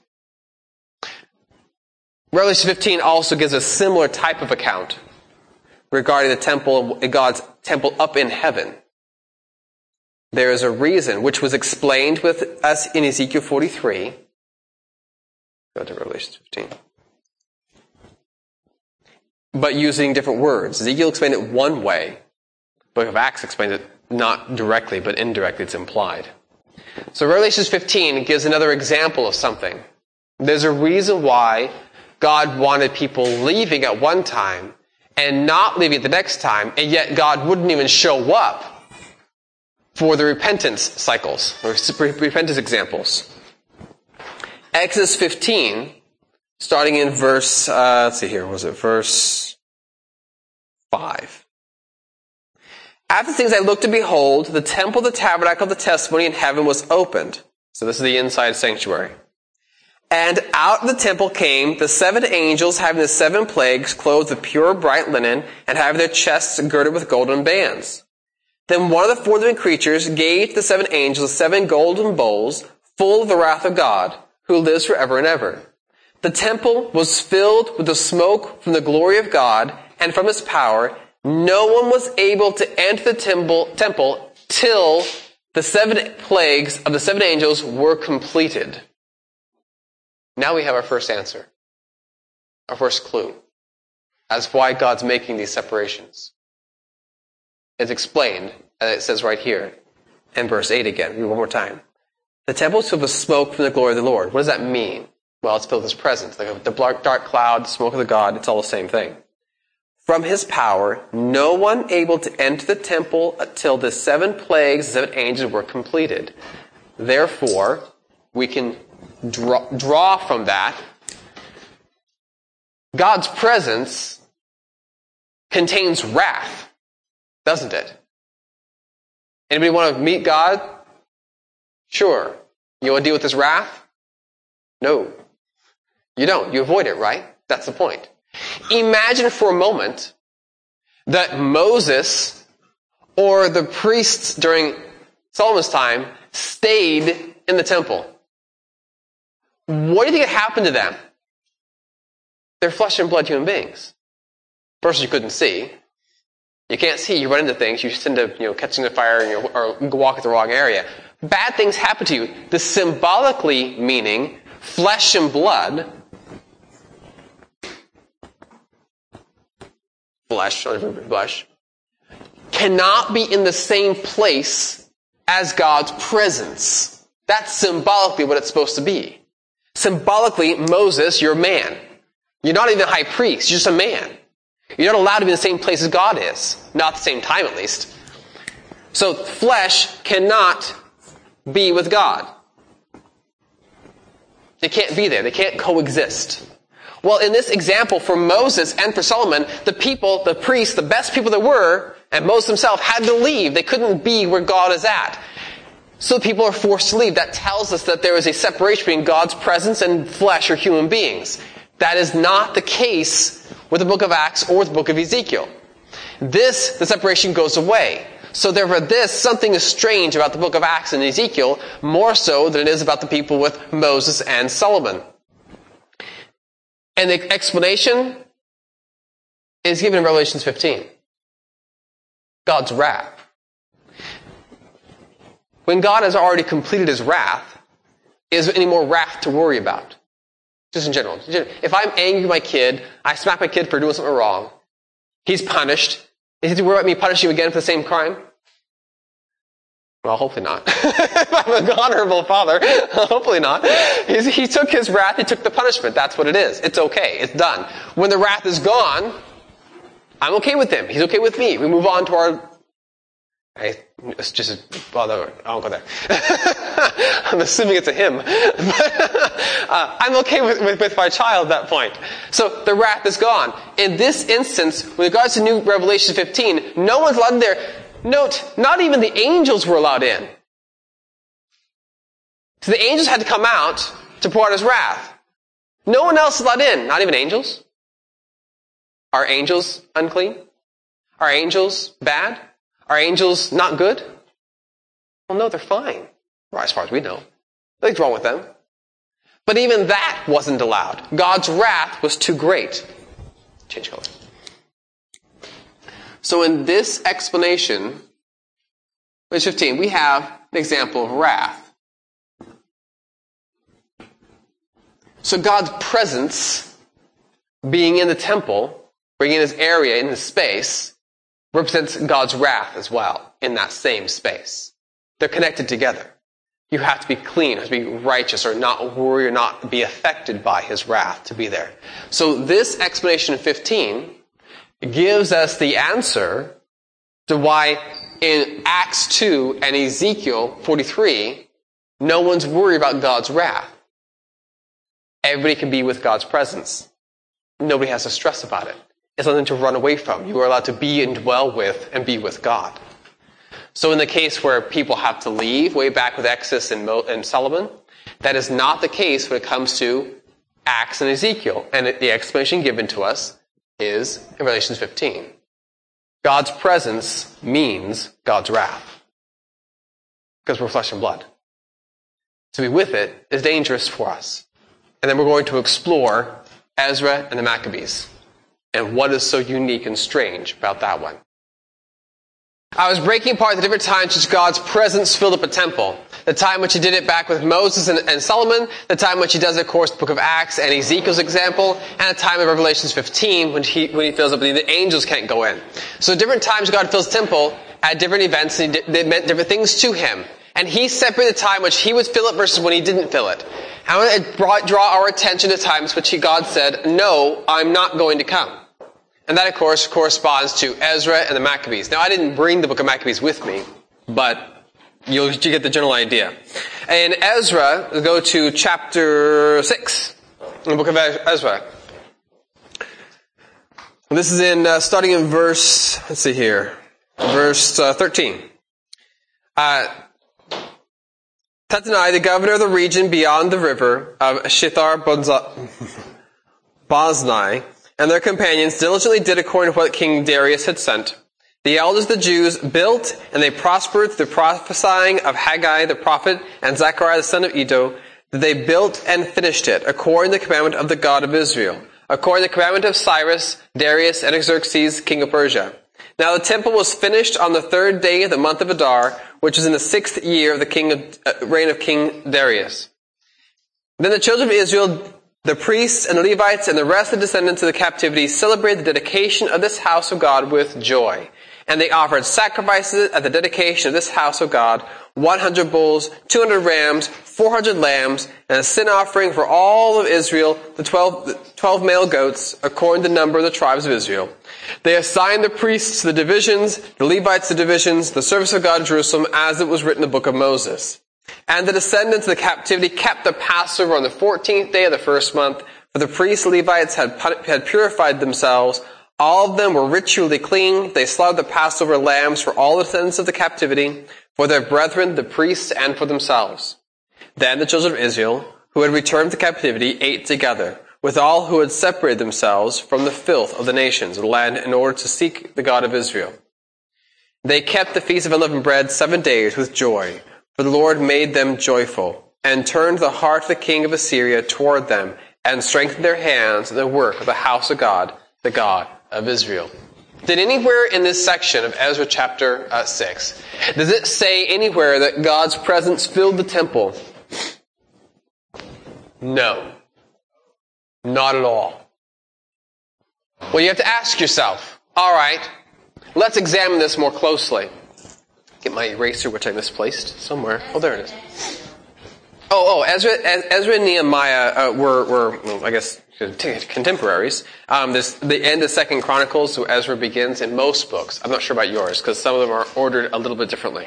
Revelation fifteen also gives a similar type of account regarding the temple, God's temple up in heaven. There is a reason, which was explained with us in Ezekiel forty-three. Go to Revelation fifteen. But using different words. Ezekiel explained it one way. The book of Acts explains it not directly, but indirectly. It's implied. So Revelation fifteen gives another example of something. There's a reason why God wanted people leaving at one time and not leaving at the next time, and yet God wouldn't even show up for the repentance cycles, or repentance examples. Exodus fifteen, starting in verse, uh, let's see here, was it verse five? After things I looked, and behold, the temple of the tabernacle of the testimony in heaven was opened. So this is the inside sanctuary. And out of the temple came the seven angels having the seven plagues, clothed with pure bright linen, and having their chests girded with golden bands. Then one of the four living creatures gave to the seven angels seven golden bowls, full of the wrath of God, who lives forever and ever. The temple was filled with the smoke from the glory of God and from his power. No one was able to enter the temple, temple till the seven plagues of the seven angels were completed. Now we have our first answer, our first clue, as to why God's making these separations. It's explained, as it says right here, in verse eight again. Read one more time. The temple is filled with smoke from the glory of the Lord. What does that mean? Well, it's filled with his presence. Like the dark cloud, the smoke of the God, it's all the same thing. From his power, no one able to enter the temple until the seven plagues, the seven angels were completed. Therefore, we can draw, draw from that God's presence contains wrath, doesn't it? Anybody want to meet God? Sure. You want to deal with his wrath? No. You don't. You avoid it, right? That's the point. Imagine for a moment that Moses or the priests during Solomon's time stayed in the temple. What do you think happened to them? They're flesh and blood human beings. First, you couldn't see. You can't see. You run into things. You tend to, you know, catching the fire and you or walk at the wrong area. Bad things happen to you. The symbolically meaning flesh and blood. Flesh, flesh, cannot be in the same place as God's presence. That's symbolically what it's supposed to be. Symbolically, Moses, you're a man. You're not even a high priest. You're just a man. You're not allowed to be in the same place as God is. Not at the same time, at least. So, flesh cannot be with God. They can't be there. They can't coexist. Well, in this example, for Moses and for Solomon, the people, the priests, the best people there were, and Moses himself, had to leave. They couldn't be where God is at. So people are forced to leave. That tells us that there is a separation between God's presence and flesh or human beings. That is not the case with the book of Acts or the book of Ezekiel. This, the separation goes away. So therefore this, something is strange about the book of Acts and Ezekiel, more so than it is about the people with Moses and Solomon. And the explanation is given in Revelation fifteen. God's wrath. When God has already completed his wrath, is there any more wrath to worry about? Just in general. If I'm angry with my kid, I smack my kid for doing something wrong, he's punished. Is he to worry about me punishing him again for the same crime? Well, hopefully not. If I'm an honorable father, hopefully not. He's, he took his wrath, he took the punishment. That's what it is. It's okay. It's done. When the wrath is gone, I'm okay with him. He's okay with me. We move on to our... I, it's just... Well, I won't go there. I'm assuming it's a him. But, uh, I'm okay with, with, with my child at that point. So the wrath is gone. In this instance, with regards to New Revelation fifteen, no one's allowed in there. Note, not even the angels were allowed in. So the angels had to come out to pour out his wrath. No one else is allowed in, not even angels. Are angels unclean? Are angels bad? Are angels not good? Well, no, they're fine. Well, as far as we know. Nothing's wrong with them. But even that wasn't allowed. God's wrath was too great. Change color. So in this explanation, verse fifteen, we have an example of wrath. So God's presence, being in the temple, being in his area, in his space, represents God's wrath as well, in that same space. They're connected together. You have to be clean, you have to be righteous, or not worry, or not be affected by his wrath to be there. So this explanation of fifteen gives us the answer to why in Acts two and Ezekiel forty-three, no one's worried about God's wrath. Everybody can be with God's presence. Nobody has to stress about it. It's nothing to run away from. You are allowed to be and dwell with and be with God. So in the case where people have to leave, way back with Exodus and, Mo- and Solomon, that is not the case when it comes to Acts and Ezekiel. And the explanation given to us is in Revelation fifteen. God's presence means God's wrath. Because we're flesh and blood. To be with it is dangerous for us. And then we're going to explore Ezra and the Maccabees. And what is so unique and strange about that one. I was breaking apart the different times which God's presence filled up a temple. The time which he did it back with Moses and, and Solomon, the time which he does it, of course, the book of Acts and Ezekiel's example, and the time of Revelation fifteen when he, when he fills up, the angels can't go in. So different times God fills the temple at different events, and he did, they meant different things to him. And he separated the time which he would fill it versus when he didn't fill it. I want to brought, draw our attention to times which he, God said, no, I'm not going to come. And that, of course, corresponds to Ezra and the Maccabees. Now, I didn't bring the book of Maccabees with me, but you'll you get the general idea. In Ezra, go to chapter six in the book of Ezra. This is in, uh, starting in verse, let's see here, verse uh, thirteen. Uh, Tattenai, the governor of the region beyond the river of Shithar Boznai, and their companions diligently did according to what King Darius had sent. The elders of the Jews built, and they prospered through the prophesying of Haggai the prophet and Zechariah the son of Iddo, that they built and finished it, according to the commandment of the God of Israel, according to the commandment of Cyrus, Darius, and Xerxes, king of Persia. Now the temple was finished on the third day of the month of Adar, which is in the sixth year of the king of, uh, reign of King Darius. Then the children of Israel, the priests and the Levites, and the rest of the descendants of the captivity celebrated the dedication of this house of God with joy. And they offered sacrifices at the dedication of this house of God, one hundred bulls, two hundred rams, four hundred lambs, and a sin offering for all of Israel, the twelve, the twelve male goats, according to the number of the tribes of Israel. They assigned the priests to the divisions, the Levites to divisions, the service of God in Jerusalem, as it was written in the book of Moses. And the descendants of the captivity kept the Passover on the fourteenth day of the first month, for the priests and Levites had, had purified themselves. All of them were ritually clean. They slaughtered the Passover lambs for all the descendants of the captivity, for their brethren, the priests, and for themselves. Then the children of Israel, who had returned to captivity, ate together, with all who had separated themselves from the filth of the nations of the land in order to seek the God of Israel. They kept the feast of unleavened bread seven days with joy, for the Lord made them joyful, and turned the heart of the king of Assyria toward them, and strengthened their hands in the work of the house of God, the God of Israel. Did anywhere in this section of Ezra chapter uh, six, does it say anywhere that God's presence filled the temple? No. Not at all. Well, you have to ask yourself, all right, let's examine this more closely. Get my eraser, which I misplaced somewhere. Oh, there it is. Oh, oh, Ezra, Ezra and Nehemiah uh, were, were, well, I guess, contemporaries. Um, this, the end of Second Chronicles, so Ezra begins in most books. I'm not sure about yours, because some of them are ordered a little bit differently.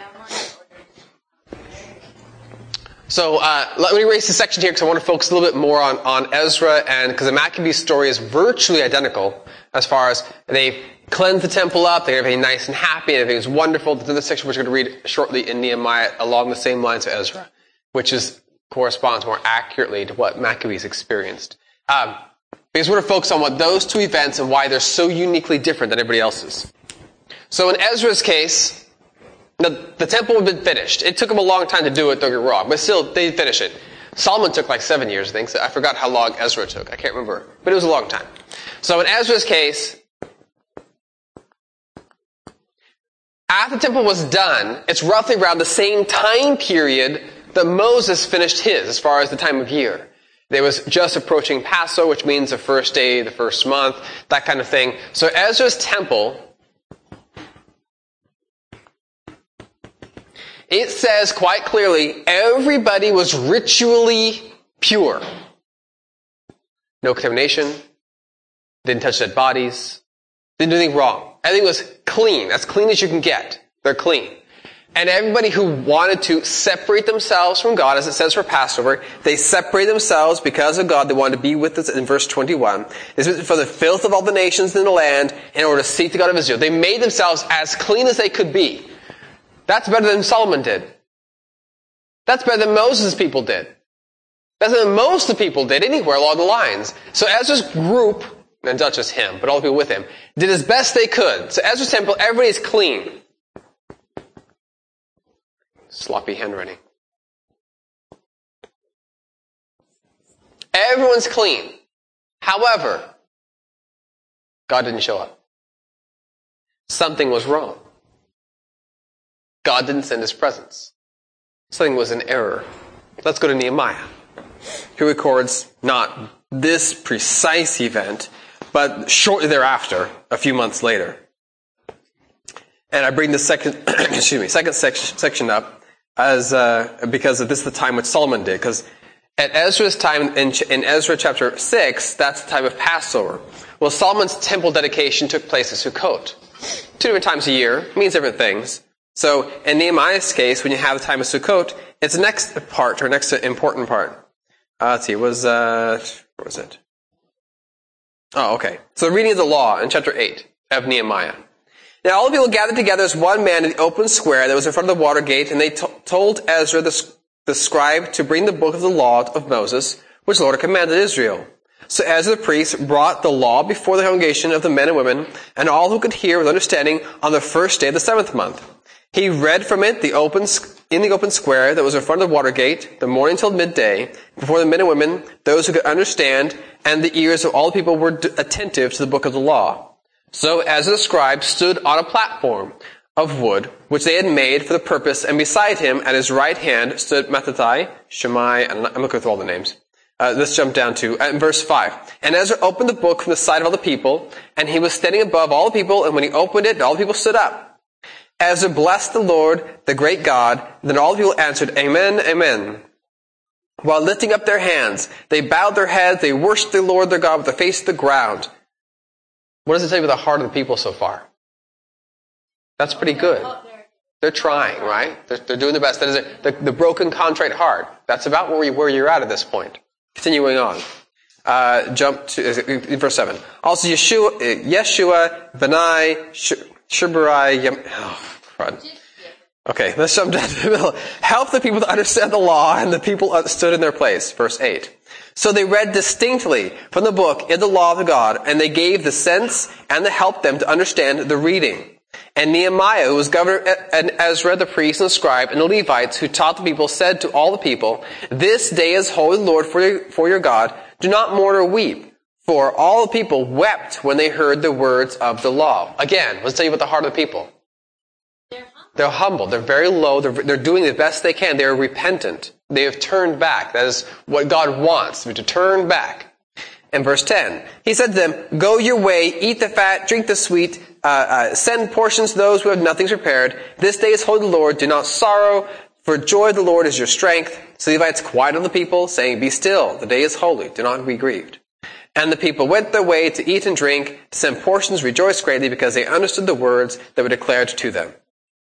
So uh, let me erase this section here because I want to focus a little bit more on, on Ezra, and because the Maccabees story is virtually identical as far as they cleansed the temple up, they got everything nice and happy, and everything was wonderful. There's another section which we're going to read shortly in Nehemiah along the same lines of Ezra, which is corresponds more accurately to what Maccabees experienced. Um, because we're going to focus on what those two events and why they're so uniquely different than everybody else's. So in Ezra's case, the, the temple had been finished. It took them a long time to do it, don't get me wrong, but still, they finished it. Solomon took like seven years, I think. So I forgot how long Ezra took. I can't remember. But it was a long time. So in Ezra's case, after the temple was done, it's roughly around the same time period that Moses finished his, as far as the time of year. There was just approaching Passover, which means the first day, the first month, that kind of thing. So Ezra's temple, it says quite clearly, everybody was ritually pure. No contamination, didn't touch dead bodies, didn't do anything wrong. Everything was clean, as clean as you can get. They're clean. And everybody who wanted to separate themselves from God, as it says for Passover, they separate themselves because of God. They wanted to be with us in verse twenty-one. This was for the filth of all the nations in the land in order to seek the God of Israel. They made themselves as clean as they could be. That's better than Solomon did. That's better than Moses' people did. That's better than most of the people did anywhere along the lines. So Ezra's group, and not just him, but all the people with him, did as best they could. So Ezra's temple, everybody's clean. Sloppy handwriting. Everyone's clean. However, God didn't show up. Something was wrong. God didn't send his presence. Something was in error. Let's go to Nehemiah, who records not this precise event, but shortly thereafter, a few months later. And I bring the second, excuse me, second section, section up as uh, because of this is the time which Solomon did. Because at Ezra's time, in, in Ezra chapter six, that's the time of Passover. Well, Solomon's temple dedication took place at Sukkot. Two different times a year, means different things. So in Nehemiah's case, when you have the time of Sukkot, it's the next part, or next important part. Uh, let's see, it was, uh, what was it? Oh, okay. So the reading of the law in chapter eight of Nehemiah. Now all the people gathered together as one man in the open square that was in front of the water gate, and they t- told Ezra the, the scribe to bring the book of the law of Moses, which the Lord had commanded Israel. So Ezra the priest brought the law before the congregation of the men and women, and all who could hear with understanding on the first day of the seventh month. He read from it the open, in the open square that was in front of the water gate, the morning till midday, before the men and women, those who could understand, and the ears of all the people were attentive to the book of the law. So Ezra the scribe stood on a platform of wood, which they had made for the purpose, and beside him, at his right hand, stood Mattathiah, Shammai, and I'm looking through all the names. Uh, let's jump down to uh, verse five. And Ezra opened the book from the side of all the people, and he was standing above all the people, and when he opened it, all the people stood up. Ezra blessed the Lord, the great God. Then all the people answered, Amen, Amen. While lifting up their hands, they bowed their heads, they worshipped the Lord their God with their face to the ground. What does it say about the heart of the people so far? That's pretty good. They're trying, right? They're, they're doing their best. That is a, the, the broken, contrite heart. That's about where, you, where you're at at this point. Continuing on. Uh, jump to uh, verse seven. Also Yeshua, uh, Yeshua, Benai, Shiburai, Yem, oh, crud. Okay, let's jump down to the middle. Help the people to understand the law, and the people stood in their place. Verse eight. So they read distinctly from the book in the law of God, and they gave the sense and the help them to understand the reading. And Nehemiah, who was governor, and Ezra the priest and the scribe, and the Levites, who taught the people, said to all the people, This day is holy, Lord, for your, for your God. Do not mourn or weep. For all the people wept when they heard the words of the law. Again, let's tell you about the heart of the people. They're humble. They're humble. They're very low. They're, they're doing the best they can. They're repentant. They have turned back. That is what God wants, to turn back. In verse ten, he said to them, Go your way, eat the fat, drink the sweet, uh, uh, send portions to those who have nothing prepared. This day is holy to the Lord. Do not sorrow, for joy of the Lord is your strength. So the Levites quieted the people, saying, Be still, the day is holy. Do not be grieved. And the people went their way to eat and drink, to send portions, rejoiced greatly, because they understood the words that were declared to them.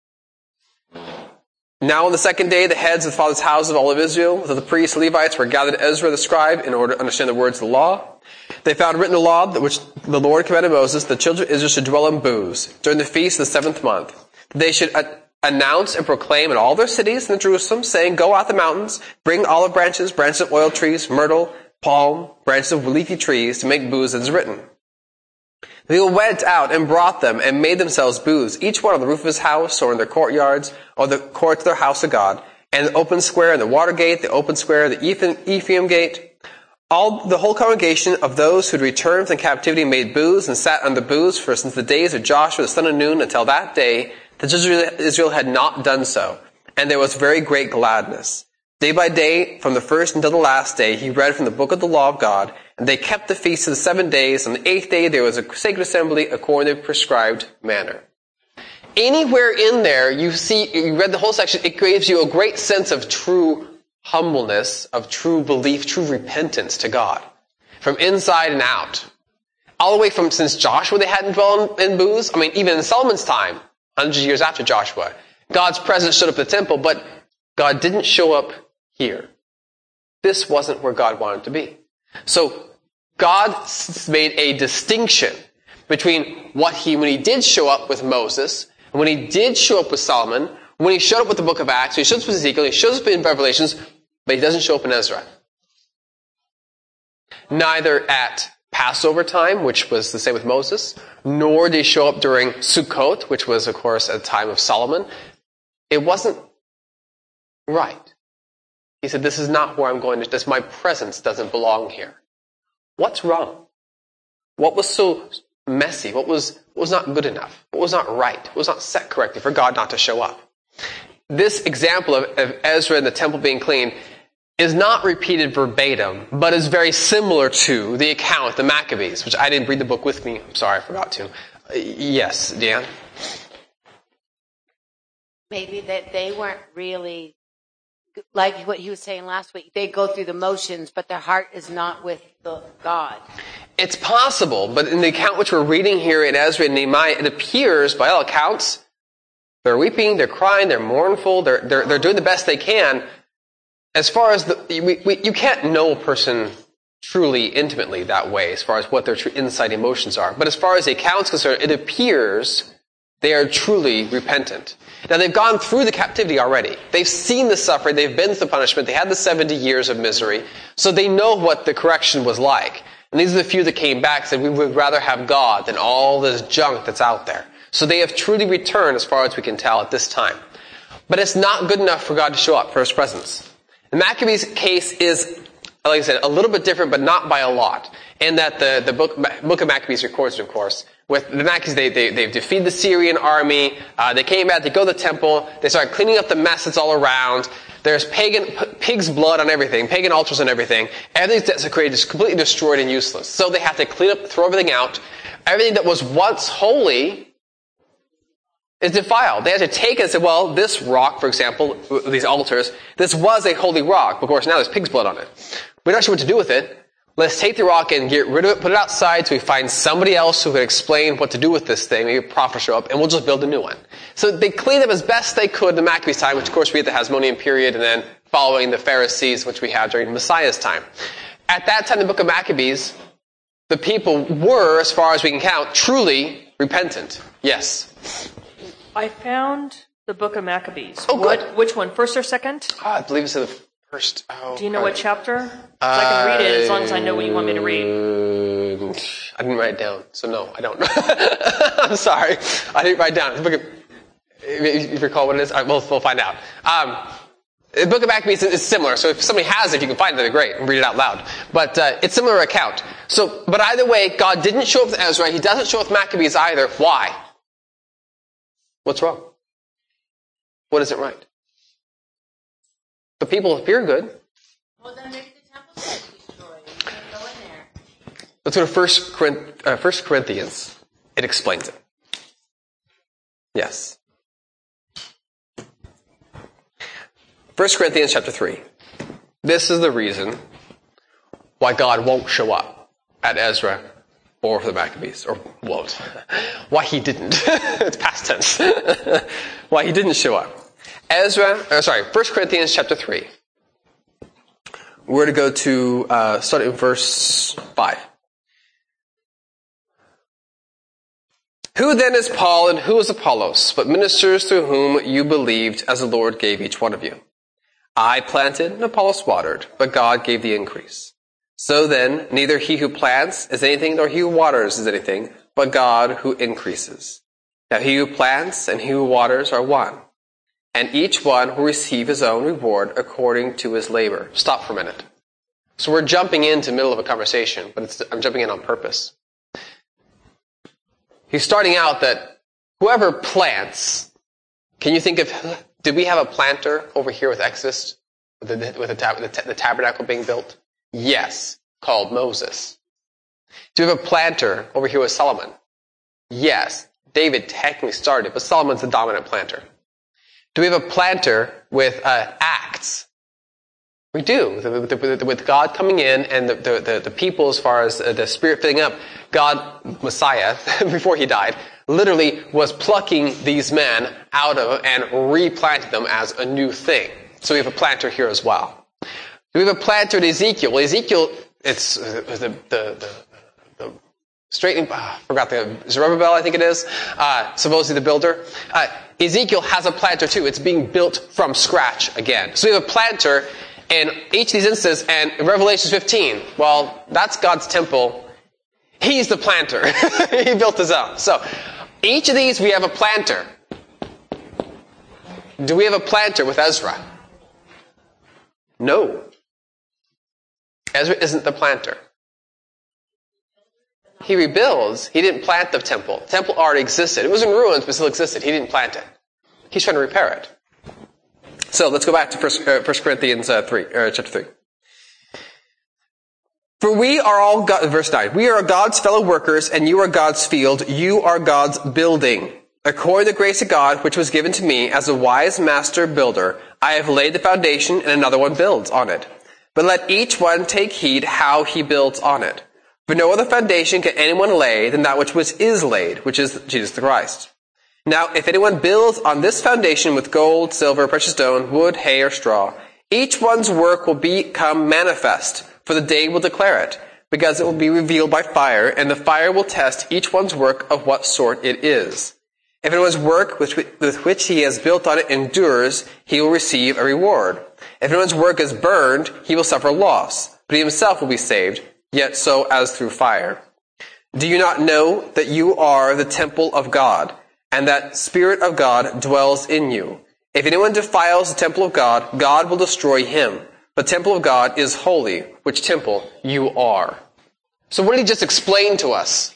Now on the second day, the heads of the fathers' houses of all of Israel, with the priests and Levites, were gathered to Ezra the scribe in order to understand the words of the law. They found written the law which the Lord commanded Moses, the children of Israel should dwell in booths during the feast of the seventh month. They should a- announce and proclaim in all their cities and in Jerusalem, saying, Go out the mountains, bring olive branches, branches of oil trees, myrtle, palm, branches of leafy trees, to make booths as written. The people went out and brought them and made themselves booths, each one on the roof of his house or in their courtyards or the courts of their house of God, and the open square and the water gate, the open square, the Ephraim gate. All the whole congregation of those who had returned from captivity made booths and sat on the booths for since the days of Joshua the son of Nun until that day, that Israel had not done so, and there was very great gladness. Day by day, from the first until the last day, he read from the book of the law of God, and they kept the feast of the seven days. On the eighth day, there was a sacred assembly according to the prescribed manner. Anywhere in there, you see, you read the whole section, it gives you a great sense of true humbleness, of true belief, true repentance to God, from inside and out. All the way from since Joshua, they hadn't dwelt in booths. I mean, even in Solomon's time, hundreds of years after Joshua, God's presence showed up at the temple, but God didn't show up here. This wasn't where God wanted to be. So God made a distinction between what he, when he did show up with Moses, and when he did show up with Solomon, when he showed up with the book of Acts, he shows up with Ezekiel, he shows up in Revelations, but he doesn't show up in Ezra. Neither at Passover time, which was the same with Moses, nor did he show up during Sukkot, which was, of course, at the time of Solomon. It wasn't right. He said, this is not where I'm going to, this, my presence doesn't belong here. What's wrong? What was so messy? What was, what was not good enough? What was not right? What was not set correctly for God not to show up? This example of, of Ezra and the temple being clean is not repeated verbatim, but is very similar to the account, the Maccabees, which I didn't read the book with me. I'm sorry, I forgot to. Uh, yes, Dan? Maybe that they weren't really, like what he was saying last week, they go through the motions, but their heart is not with the God. It's possible, but in the account which we're reading here in Ezra and Nehemiah, it appears, by all accounts, they're weeping, they're crying, they're mournful, they're, they're, they're doing the best they can. As far as the, we, we, you can't know a person truly intimately that way as far as what their true inside emotions are. But as far as the account's concerned, it appears they are truly repentant. Now, they've gone through the captivity already. They've seen the suffering. They've been through the punishment. They had the seventy years of misery. So they know what the correction was like. And these are the few that came back and said, we would rather have God than all this junk that's out there. So they have truly returned as far as we can tell at this time. But it's not good enough for God to show up for his presence. The Maccabees case is, like I said, a little bit different, but not by a lot. In that the, the book, book of Maccabees records it, of course. With the Maccabees, they, they, they've defeated the Syrian army. Uh, they came back, they go to the temple. They start cleaning up the mess that's all around. There's pagan, p- pig's blood on everything, pagan altars on everything. Everything's desecrated, just completely destroyed and useless. So they have to clean up, throw everything out. Everything that was once holy is defiled. They have to take it and say, well, this rock, for example, these altars, this was a holy rock. Of course, now there's pig's blood on it. We're not sure what to do with it. Let's take the rock and get rid of it, put it outside so we find somebody else who can explain what to do with this thing. Maybe a prophet show up, and we'll just build a new one. So they cleaned up as best they could in the Maccabees' time, which of course we had the Hasmonean period, and then following the Pharisees, which we had during Messiah's time. At that time, the book of Maccabees, the people were, as far as we can count, truly repentant. Yes. I found the book of Maccabees. Oh, good. What, which one, first or second? Oh, I believe it's in the first. Oh, Do you know right. what chapter? So I can read it as long as I know what you want me to read. Uh, I didn't write it down, so no, I don't. I'm sorry. I didn't write it down. The book of, if you recall what it is, right, we'll, we'll find out. Um, the book of Maccabees is similar, so if somebody has it, if you can find it, that'd be great, and read it out loud. But uh, it's a similar account. So, but either way, God didn't show up with Ezra. He doesn't show up with Maccabees either. Why? What's wrong? What isn't right? The people appear good. Well, then maybe the temple said destroyed. You can't go in there. Let's go to First Corinth, uh, First Corinthians. It explains it. Yes. First Corinthians chapter three. This is the reason why God won't show up at Ezra or for the Maccabees, or won't. Why he didn't. It's past tense. Why he didn't show up. Ezra, uh, sorry, First Corinthians chapter three. We're to go to, uh, start in verse five. Who then is Paul and who is Apollos, but ministers through whom you believed as the Lord gave each one of you? I planted and Apollos watered, but God gave the increase. So then, neither he who plants is anything nor he who waters is anything, but God who increases. Now he who plants and he who waters are one, and each one will receive his own reward according to his labor. Stop for a minute. So we're jumping into the middle of a conversation, but it's, I'm jumping in on purpose. He's starting out that whoever plants, can you think of, did we have a planter over here with Exodus, with the, with the, tab, the, the tabernacle being built? Yes, called Moses. Do we have a planter over here with Solomon? Yes, David technically started, but Solomon's the dominant planter. Do we have a planter with uh, Acts? We do. With, with, with God coming in and the, the, the, the people, as far as the Spirit filling up, God, Messiah, before he died, literally was plucking these men out of and replanted them as a new thing. So we have a planter here as well. Do we have a planter in Ezekiel? Well, Ezekiel, it's uh, the, the, the, the straightening, uh, I forgot the, Zerubbabel, I think it is, uh, supposedly the builder. Uh, Ezekiel has a planter too. It's being built from scratch again. So we have a planter in each of these instances, and in Revelation fifteen, well, that's God's temple. He's the planter. He built his own. So, each of these we have a planter. Do we have a planter with Ezra? No. Ezra isn't the planter. He rebuilds. He didn't plant the temple. The temple already existed. It was in ruins, but still existed. He didn't plant it. He's trying to repair it. So let's go back to First, uh, First Corinthians uh, three, uh, chapter three. For we are all God, verse nine. We are God's fellow workers, and you are God's field. You are God's building. According to the grace of God, which was given to me as a wise master builder, I have laid the foundation, and another one builds on it. But let each one take heed how he builds on it. For no other foundation can anyone lay than that which was is laid, which is Jesus the Christ. Now, if anyone builds on this foundation with gold, silver, precious stone, wood, hay, or straw, each one's work will become manifest, for the day will declare it, because it will be revealed by fire, and the fire will test each one's work of what sort it is. If anyone's work with, with which he has built on it endures, he will receive a reward. If anyone's work is burned, he will suffer loss, but he himself will be saved, yet so as through fire. Do you not know that you are the temple of God, and that Spirit of God dwells in you? If anyone defiles the temple of God, God will destroy him. The temple of God is holy, which temple you are. So what did he just explain to us?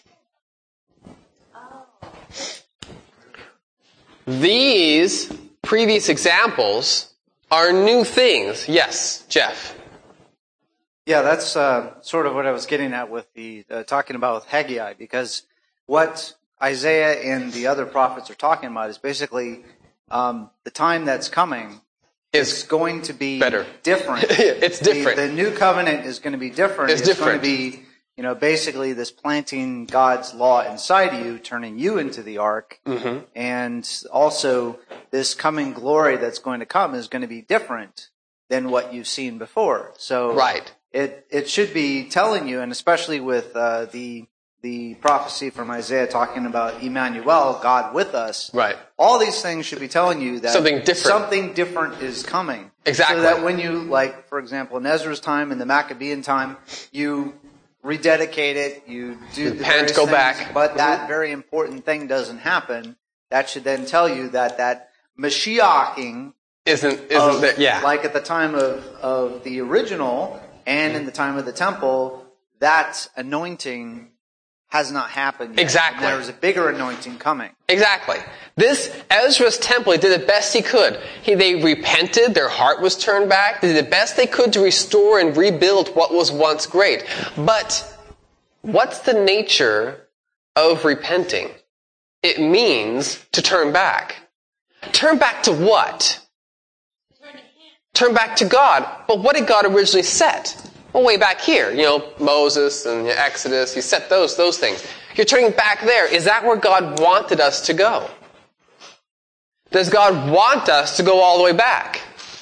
These previous examples are new things. Yes, Jeff. Yeah, that's uh, sort of what I was getting at with the uh, talking about with Haggai, because what Isaiah and the other prophets are talking about is basically um, the time that's coming is is going to be better. different. It's different. The, the new covenant is going to be different. It's different. going to be, you know, basically this planting God's law inside you, turning you into the ark, Mm-hmm. and also this coming glory that's going to come is going to be different than what you've seen before. So Right. It it should be telling you, and especially with uh, the the prophecy from Isaiah talking about Emmanuel, God with us. Right. All these things should be telling you that Something different. something different is coming. Exactly. So that when you, like, for example, in Ezra's time, in the Maccabean time, you rededicate it, you do the Repent, various go things, back. but that very important thing doesn't happen. That should then tell you that that Mashiaching Isn't isn't of, there? Yeah. like at the time of, of the original and in the time of the temple, that anointing has not happened yet. Exactly. And there is a bigger anointing coming. Exactly. This Ezra's temple, he did the best he could. He, they repented, their heart was turned back. They did the best they could to restore and rebuild what was once great. But what's the nature of repenting? It means to turn back. Turn back to what? Turn back to God. But what did God originally set? Well, way back here, you know, Moses and Exodus, he set those, those things. You're turning back there. Is that where God wanted us to go? Does God want us to go all the way back?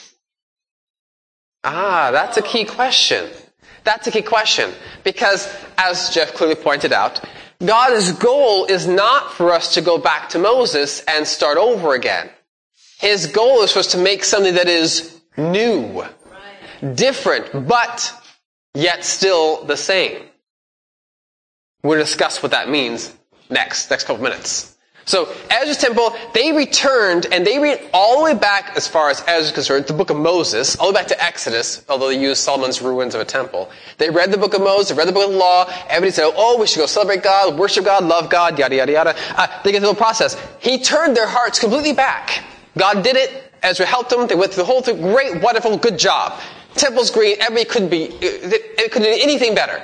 Ah, that's a key question. That's a key question. Because, as Jeff clearly pointed out, God's goal is not for us to go back to Moses and start over again. His goal is for us to make something that is new, different, but yet still the same. We'll discuss what that means next, next couple minutes. So, Ezra's temple, they returned, and they read all the way back, as far as Ezra is concerned, the book of Moses, all the way back to Exodus, although they used Solomon's ruins of a temple. They read the book of Moses, they read the book of the law, everybody said, oh, we should go celebrate God, worship God, love God, yada, yada, yada. Uh, they get the whole process. He turned their hearts completely back. God did it. Ezra helped them. They went through the whole thing. Great, wonderful, good job. Temple's green. Everybody couldn't be, it, it couldn't do anything better.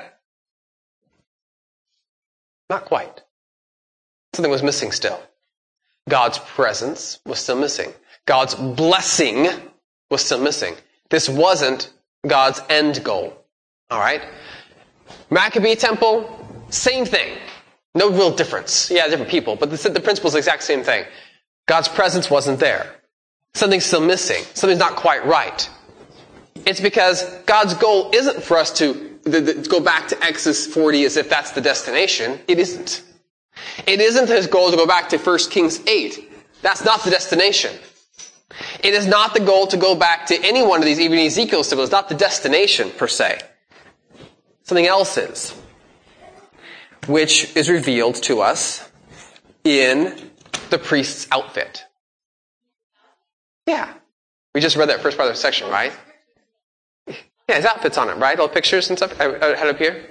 Not quite. Something was missing still. God's presence was still missing. God's blessing was still missing. This wasn't God's end goal. All right? Maccabee temple, same thing. No real difference. Yeah, different people, but the, the principle is the exact same thing. God's presence wasn't there. Something's still missing. Something's not quite right. It's because God's goal isn't for us to, the, the, to go back to Exodus forty as if that's the destination. It isn't. It isn't his goal to go back to First Kings eight. That's not the destination. It is not the goal to go back to any one of these, even Ezekiel's temple. It's not the destination, per se. Something else is, which is revealed to us in the priest's outfit. Yeah. We just read that first part of the section, right? Yeah, his outfit's on it, right? All pictures and stuff. I, I had it up here.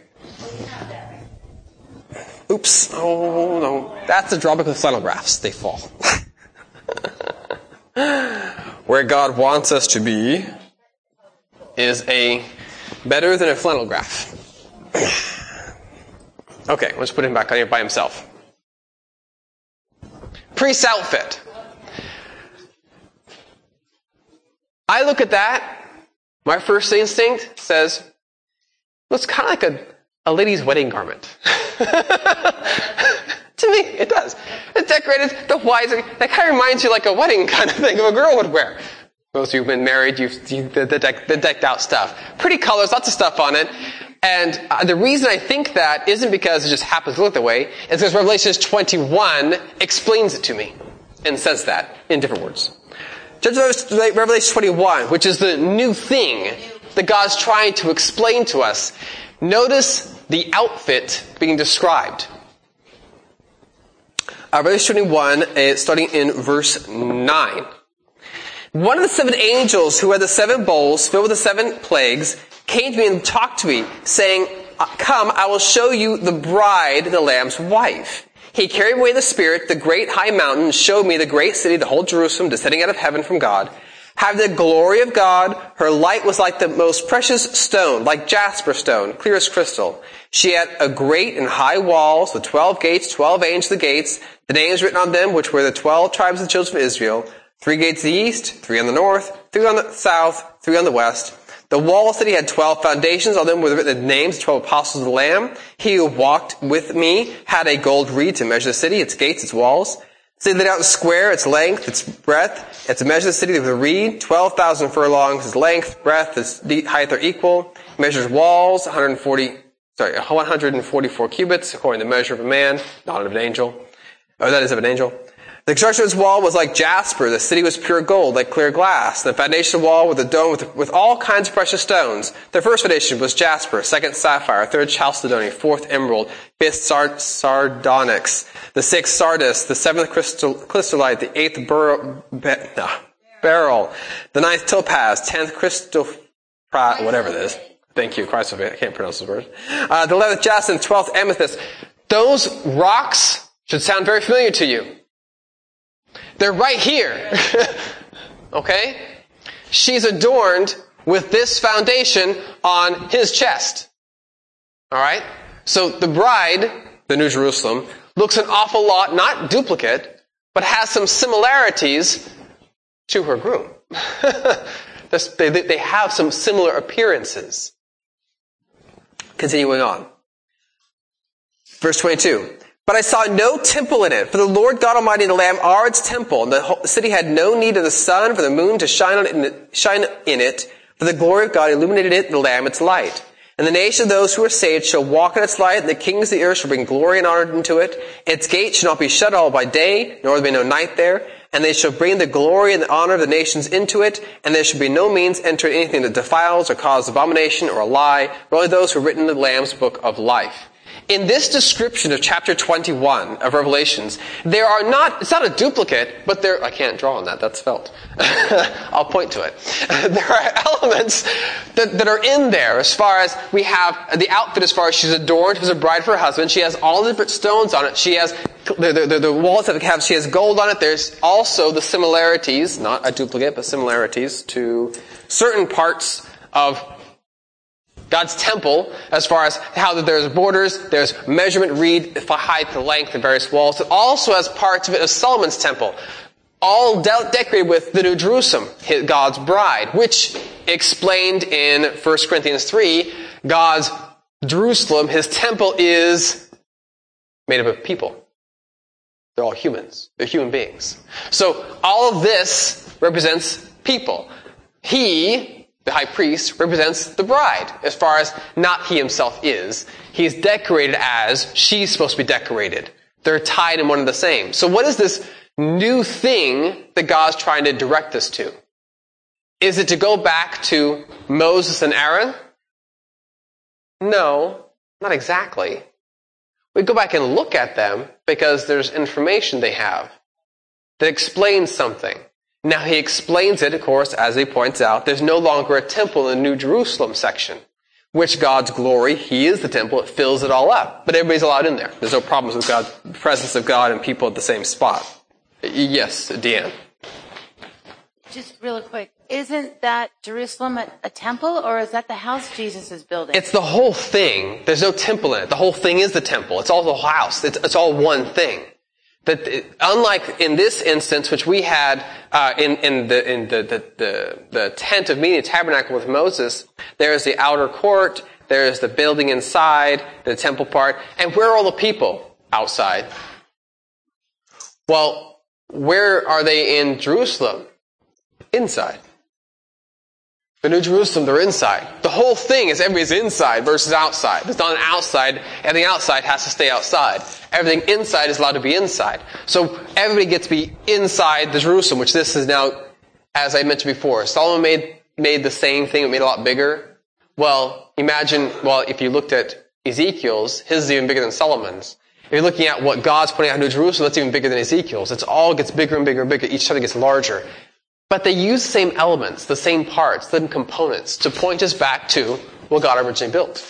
Oops. Oh, no. That's the drawback with flannel graphs. They fall. Where God wants us to be is a better than a flannel graph. Okay, let's put him back on here by himself. Priest's outfit. I look at that, my first instinct says, well, it's kind of like a, a lady's wedding garment. To me, it does. It's decorated, the white, that kind of reminds you like a wedding kind of thing of a girl would wear. Most of you have been married, you've seen the, the, deck, the decked out stuff. Pretty colors, lots of stuff on it. And uh, the reason I think that isn't because it just happens to look that way. It's because Revelation twenty-one explains it to me and says that in different words. Revelation twenty-one, which is the new thing that God's trying to explain to us. Notice the outfit being described. Uh, Revelation twenty-one, uh, starting in verse nine. One of the seven angels who had the seven bowls filled with the seven plagues came to me and talked to me, saying, "Come, I will show you the bride, the Lamb's wife." He carried away the Spirit, the great high mountain, and showed me the great city, the whole Jerusalem, descending out of heaven from God, having the glory of God. Her light was like the most precious stone, like jasper stone, clear as crystal. She had a great and high walls with twelve gates, twelve angels at the gates, the names written on them, which were the twelve tribes of the children of Israel. Three gates to the east, three on the north, three on the south, three on the west. The wall of the city had twelve foundations. On them were written the names of twelve apostles of the Lamb. He who walked with me had a gold reed to measure the city, its gates, its walls. The city laid out in square, its length, its breadth. It's to measure the city with a reed, twelve thousand furlongs. Its length, breadth, its height are equal. It measures walls, one hundred forty, sorry, one hundred forty-four cubits, according to the measure of a man, not of an angel. Oh, that is of an angel. The construction of its wall was like jasper. The city was pure gold, like clear glass. The foundation of the wall with a dome with, with all kinds of precious stones. The first foundation was jasper, second sapphire, third chalcedony, fourth emerald, fifth sard- sardonyx, the sixth sardis, the seventh crystal, crystallite, the eighth bur- be- no, beryl, the ninth topaz, tenth crystal, whatever it is. Thank you, Christ. I can't pronounce those words. Uh, the eleventh jacinth, twelfth amethyst. Those rocks should sound very familiar to you. They're right here. Okay? She's adorned with this foundation on his chest. Alright? So the bride, the New Jerusalem, looks an awful lot, not duplicate, but has some similarities to her groom. they, they have some similar appearances. Continuing on. Verse twenty-two. But I saw no temple in it, for the Lord God Almighty and the Lamb are its temple, and the city had no need of the sun, for the moon to shine on it, shine in it, for the glory of God illuminated it, and the Lamb its light. And the nation of those who are saved shall walk in its light, and the kings of the earth shall bring glory and honor into it. Its gates shall not be shut all by day, nor will there be no night there. And they shall bring the glory and the honor of the nations into it, and there shall be no means enter anything that defiles or causes abomination or a lie, but only those who are written in the Lamb's book of life. In this description of chapter twenty-one of Revelations, there are not, it's not a duplicate, but there, I can't draw on that, that's felt. I'll point to it. There are elements that, that are in there as far as we have the outfit as far as she's adorned as a bride for her husband. She has all the different stones on it. She has, the, the, the, the walls that have, she has gold on it. There's also the similarities, not a duplicate, but similarities to certain parts of God's temple, as far as how there's borders, there's measurement, reed, height, the length, and various walls. It also has parts of it of Solomon's temple, all de- decorated with the New Jerusalem, God's bride, which explained in First Corinthians three, God's Jerusalem, his temple is made up of people. They're all humans. They're human beings. So all of this represents people. He, the high priest, represents the bride, as far as not he himself is. He's decorated as she's supposed to be decorated. They're tied in one and the same. So what is this new thing that God's trying to direct us to? Is it to go back to Moses and Aaron? No, not exactly. We go back and look at them because there's information they have that explains something. Now he explains it, of course, as he points out, there's no longer a temple in the New Jerusalem section, which God's glory, he is the temple, it fills it all up. But everybody's allowed in there. There's no problems with God, the presence of God and people at the same spot. Yes, Deanne. Just real quick, isn't that Jerusalem a, a temple, or is that the house Jesus is building? It's the whole thing. There's no temple in it. The whole thing is the temple. It's all the house. It's, it's all one thing. That, unlike in this instance, which we had uh, in, in, the, in the, the, the, the tent of meeting, the tabernacle with Moses, there is the outer court, there is the building inside, the temple part, and where are all the people? Outside. Well, where are they in Jerusalem? Inside. The New Jerusalem, they're inside. The whole thing is everybody's inside versus outside. There's not an outside. Everything outside has to stay outside. Everything inside is allowed to be inside. So everybody gets to be inside the Jerusalem, which this is now, as I mentioned before, Solomon made, made the same thing, but made it a lot bigger. Well, imagine, well, if you looked at Ezekiel's, his is even bigger than Solomon's. If you're looking at what God's putting out in New Jerusalem, that's even bigger than Ezekiel's. It's all gets bigger and bigger and bigger. Each time it gets larger. But they use the same elements, the same parts, the same components to point us back to what God originally built.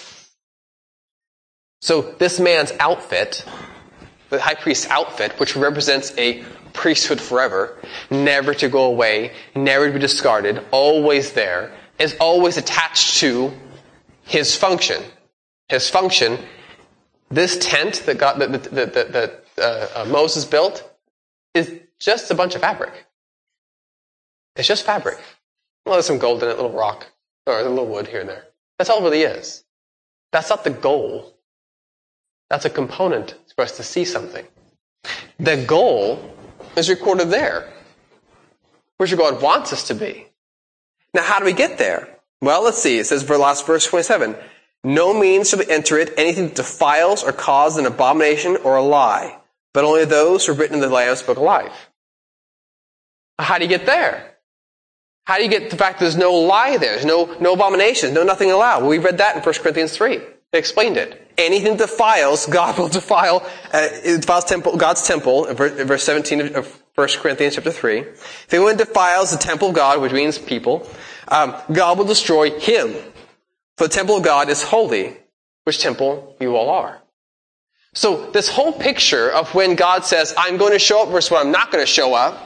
So this man's outfit, the high priest's outfit, which represents a priesthood forever, never to go away, never to be discarded, always there, is always attached to his function. His function, this tent that, God, that, that, that, that uh, uh, Moses built, is just a bunch of fabric. It's just fabric. Well, there's some gold in it, a little rock, or a little wood here and there. That's all it really is. That's not the goal. That's a component for us to see something. The goal is recorded there, which God wants us to be. Now, how do we get there? Well, let's see. It says, for last verse twenty-seven, no means shall enter it anything that defiles or causes an abomination or a lie, but only those who are written in the Lamb's book of life. How do you get there? How do you get the fact that there's no lie there? There's no, no abominations, no nothing allowed. Well, we read that in First Corinthians three. They explained it. Anything that defiles, God will defile, uh, it defiles temple, God's temple, in verse, in verse seventeen of First Corinthians chapter three. If anyone defiles the temple of God, which means people, um, God will destroy him. For the temple of God is holy, which temple you all are. So this whole picture of when God says, I'm going to show up versus when I'm not going to show up,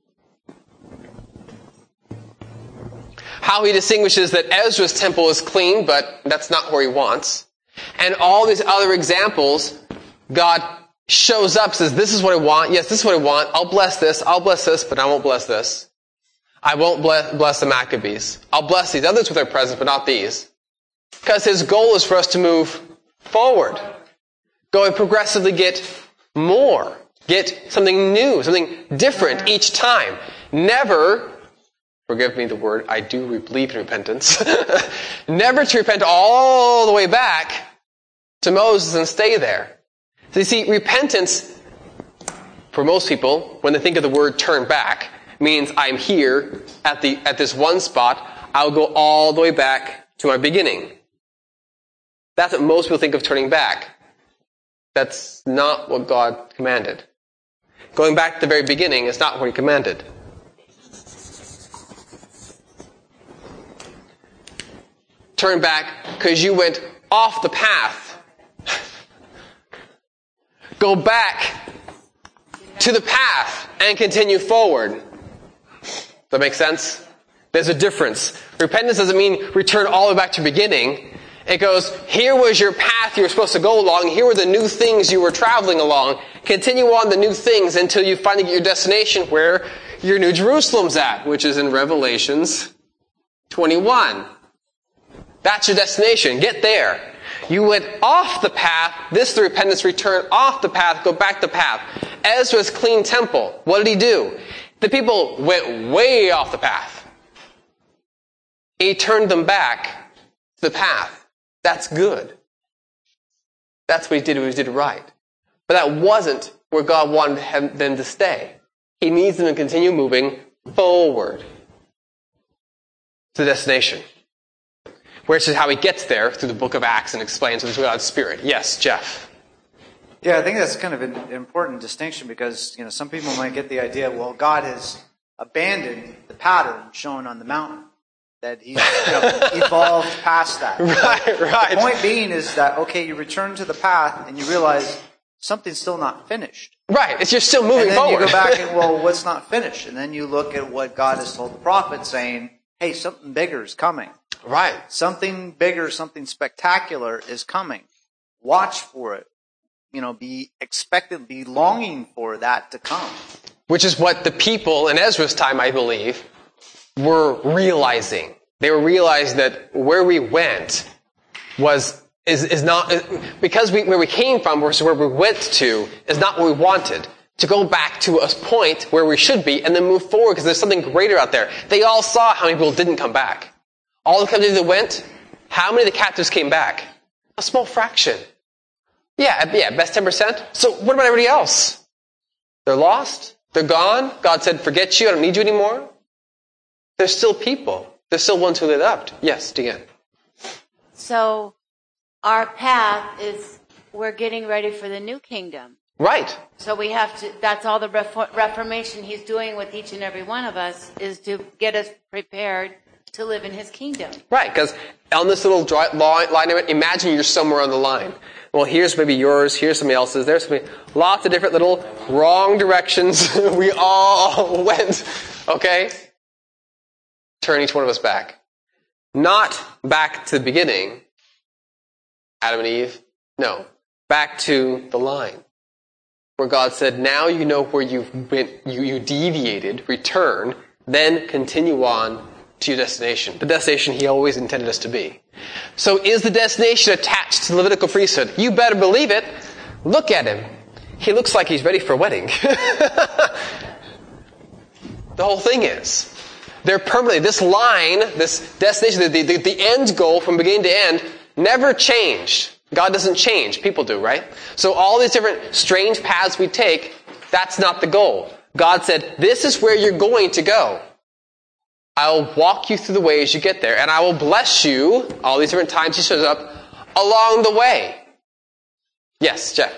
how he distinguishes that Ezra's temple is clean, but that's not where he wants. And all these other examples, God shows up, says, this is what I want. Yes, this is what I want. I'll bless this. I'll bless this, but I won't bless this. I won't bless, bless the Maccabees. I'll bless these others with their presence, but not these. Because his goal is for us to move forward. Go and progressively get more. Get something new, something different each time. Never, forgive me the word, I do believe in repentance. Never to repent all the way back to Moses and stay there. So you see, repentance, for most people, when they think of the word turn back, means I'm here at the at this one spot. I'll go all the way back to my beginning. That's what most people think of turning back. That's not what God commanded. Going back to the very beginning is not what he commanded. Turn back because you went off the path. Go back to the path and continue forward. Does that make sense? There's a difference. Repentance doesn't mean return all the way back to the beginning. It goes, here was your path you were supposed to go along. Here were the new things you were traveling along. Continue on the new things until you finally get your destination where your New Jerusalem's at, which is in Revelations twenty-one. That's your destination. Get there. You went off the path. This is the repentance return off the path. Go back the path. Ezra's clean temple. What did he do? The people went way off the path. He turned them back to the path. That's good. That's what he did. He did right. But that wasn't where God wanted them to stay. He needs them to continue moving forward to the destination. Which is how he gets there through the book of Acts and explains with God's Spirit. Yes, Jeff. Yeah, I think that's kind of an important distinction because, you know, some people might get the idea, well, God has abandoned the pattern shown on the mountain. That he's, you know, evolved past that. Right, right. The point being is that, okay, you return to the path and you realize something's still not finished. Right, it's you're still moving and then forward. You go back and, well, what's not finished? And then you look at what God has told the prophet saying, hey, something bigger is coming. Right. Something bigger, something spectacular is coming. Watch for it. You know, be expected, be longing for that to come. Which is what the people in Ezra's time, I believe, were realizing. They were realizing that where we went was is is not because we where we came from versus where we went to is not what we wanted. To go back to a point where we should be and then move forward because there's something greater out there. They all saw how many people didn't come back. All the captives that went, how many of the captives came back? A small fraction. Yeah, yeah, best ten percent. So what about everybody else? They're lost. They're gone. God said, forget you. I don't need you anymore. There's still people. There's still ones who lit up. Yes, Deanne. So our path is we're getting ready for the new kingdom. Right. So we have to, that's all the refor- reformation he's doing with each and every one of us, is to get us prepared to live in his kingdom. Right, because on this little dry line, line of it, imagine you're somewhere on the line. Well, here's maybe yours, here's somebody else's, there's somebody, lots of different little wrong directions we all went, okay? Turn each one of us back. Not back to the beginning, Adam and Eve, no, back to the line. Where God said, now you know where you've been, you, you deviated, return, then continue on to your destination. The destination he always intended us to be. So is the destination attached to the Levitical priesthood? You better believe it. Look at him. He looks like he's ready for a wedding. The whole thing is. They're permanently, this line, this destination, the, the, the end goal from beginning to end, never changed. God doesn't change. People do, right? So all these different strange paths we take, that's not the goal. God said, this is where you're going to go. I'll walk you through the way as you get there, and I will bless you, all these different times he shows up, along the way. Yes, Jeff?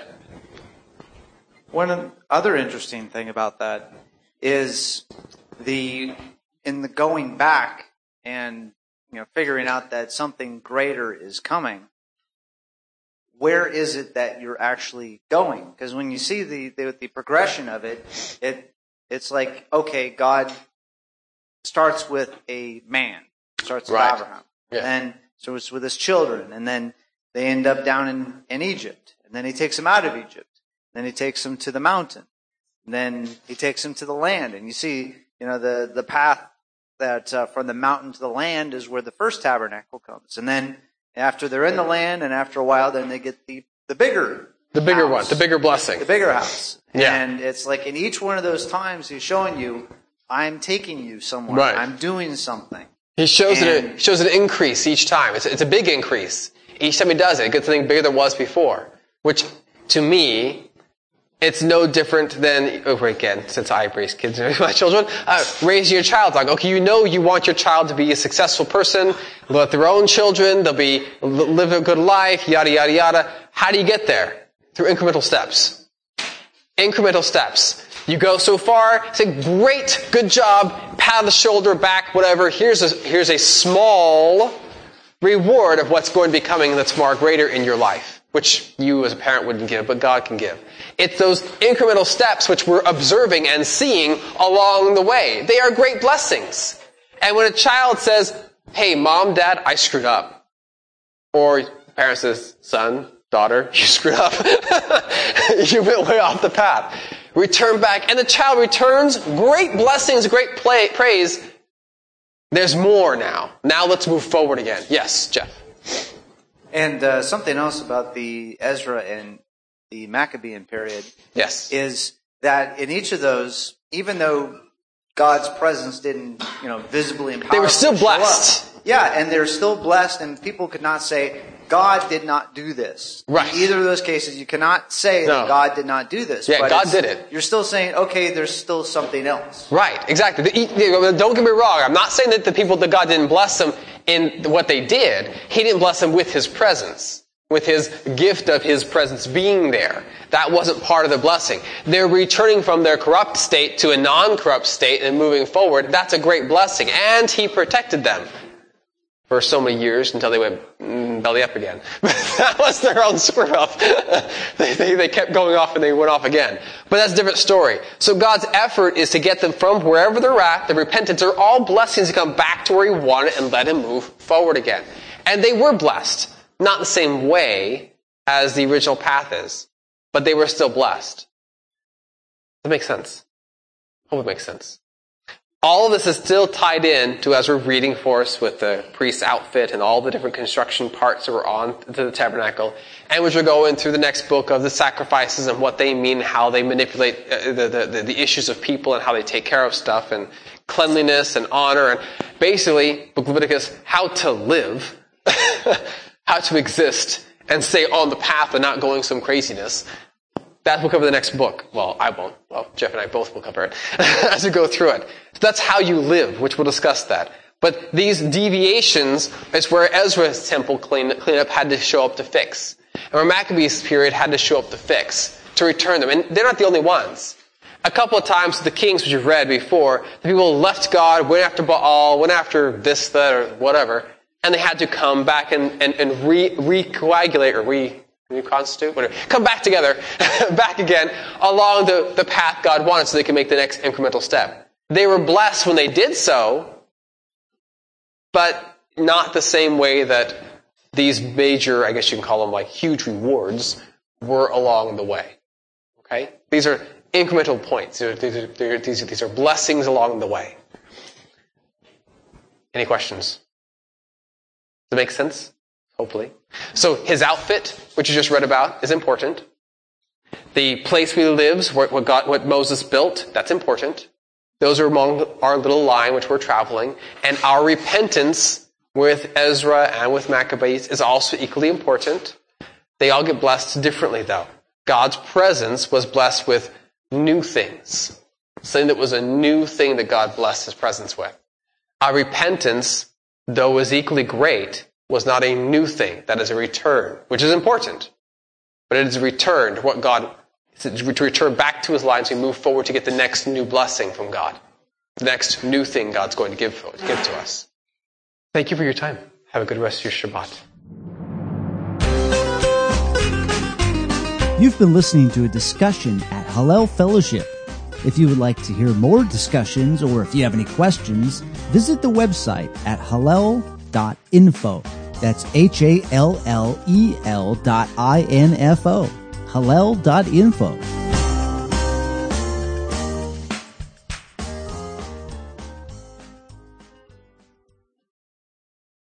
One other interesting thing about that is the, in the going back and, you know, figuring out that something greater is coming, where is it that you're actually going? Because when you see the, the the progression of it, it it's like, okay, God starts with a man, starts with Right. Abraham, Yeah. and so it's with his children, and then they end up down in, in Egypt, and then he takes them out of Egypt, then he takes them to the mountain, and then he takes them to the land, and you see, you know, the the path that uh, from the mountain to the land is where the first tabernacle comes, and then after they're in the land, and after a while, then they get the, the bigger The bigger house, one, the bigger blessing. the bigger house. Yeah. And it's like in each one of those times, he's showing you, I'm taking you somewhere. Right. I'm doing something. He shows it, And- it shows an increase each time. It's, it's a big increase. Each time he does it, it gets something bigger than it was before. Which, to me, it's no different than, over again, since I raise kids and my children, uh, raising your child. Like, okay, you know you want your child to be a successful person, with their own children, they'll be, live a good life, yada, yada, yada. How do you get there? Through incremental steps. Incremental steps. You go so far, say, great, good job, pat on the shoulder, back, whatever. Here's a, here's a small reward of what's going to be coming that's far greater in your life, which you as a parent wouldn't give, but God can give. It's those incremental steps which we're observing and seeing along the way. They are great blessings. And when a child says, hey, mom, dad, I screwed up. Or parent says, son, daughter, you screwed up. You went way off the path. Return back. And the child returns, great blessings, great play, praise. There's more now. Now let's move forward again. Yes, Jeff. And uh, something else about the Ezra and the Maccabean period Yes. is that in each of those, even though God's presence didn't, you know, visibly and They were still powerfully show blessed. up, yeah, and they're still blessed, and people could not say, God did not do this. Right. In either of those cases, you cannot say No. that God did not do this. Yeah, but God it's- did it. You're still saying, okay, there's still something else. Right, exactly. The- the- Don't get me wrong. I'm not saying that the people that God didn't bless them in what they did. He didn't bless them with His presence, with His gift of His presence being there. That wasn't part of the blessing. They're returning from their corrupt state to a non-corrupt state and moving forward. That's a great blessing. And He protected them for so many years until they went mm, belly up again. That was their own screw up. they, they, they kept going off and they went off again. But that's a different story. So God's effort is to get them from wherever they're at, the repentance, are all blessings to come back to where He wanted and let Him move forward again. And they were blessed. Not the same way as the original path is. But they were still blessed. Does that make sense? Hope it makes sense. All of this is still tied in to, as we're reading for us, with the priest's outfit and all the different construction parts that were on to the tabernacle, and which are going through the next book of the sacrifices and what they mean, how they manipulate uh, the, the, the issues of people and how they take care of stuff, and cleanliness and honor, and basically, Book of Leviticus, how to live, how to exist, and stay on the path and not going some craziness. That will cover the next book. Well, I won't. Well, Jeff and I both will cover it as we go through it. So that's how you live, which we'll discuss that. But these deviations is where Ezra's temple clean, cleanup had to show up to fix. And where Maccabees' period had to show up to fix, to return them. And they're not the only ones. A couple of times with the kings, which you've read before, the people left God, went after Baal, went after this, that, or whatever, and they had to come back and, and, and re, recoagulate or re... reconstitute, whatever, come back together, back again, along the, the path God wanted so they can make the next incremental step. They were blessed when they did so, but not the same way that these major, I guess you can call them like huge rewards, were along the way. Okay? These are incremental points. These are, these are, these are, these are blessings along the way. Any questions? Does it make sense? Hopefully. So his outfit, which you just read about, is important. The place where he lives, what, what, God, what Moses built, that's important. Those are among our little line which we're traveling. And our repentance with Ezra and with Maccabees is also equally important. They all get blessed differently, though. God's presence was blessed with new things. Something that was a new thing that God blessed his presence with. Our repentance, though was equally great, was not a new thing. That is a return, which is important. But it is a return to what God, to return back to his line so we move forward to get the next new blessing from God. The next new thing God's going to give, give to us. Thank you for your time. Have a good rest of your Shabbat. You've been listening to a discussion at Hallel Fellowship. If you would like to hear more discussions or if you have any questions, visit the website at hallel dot info. That's H A L L E L dot I N F O. Hallel dot info.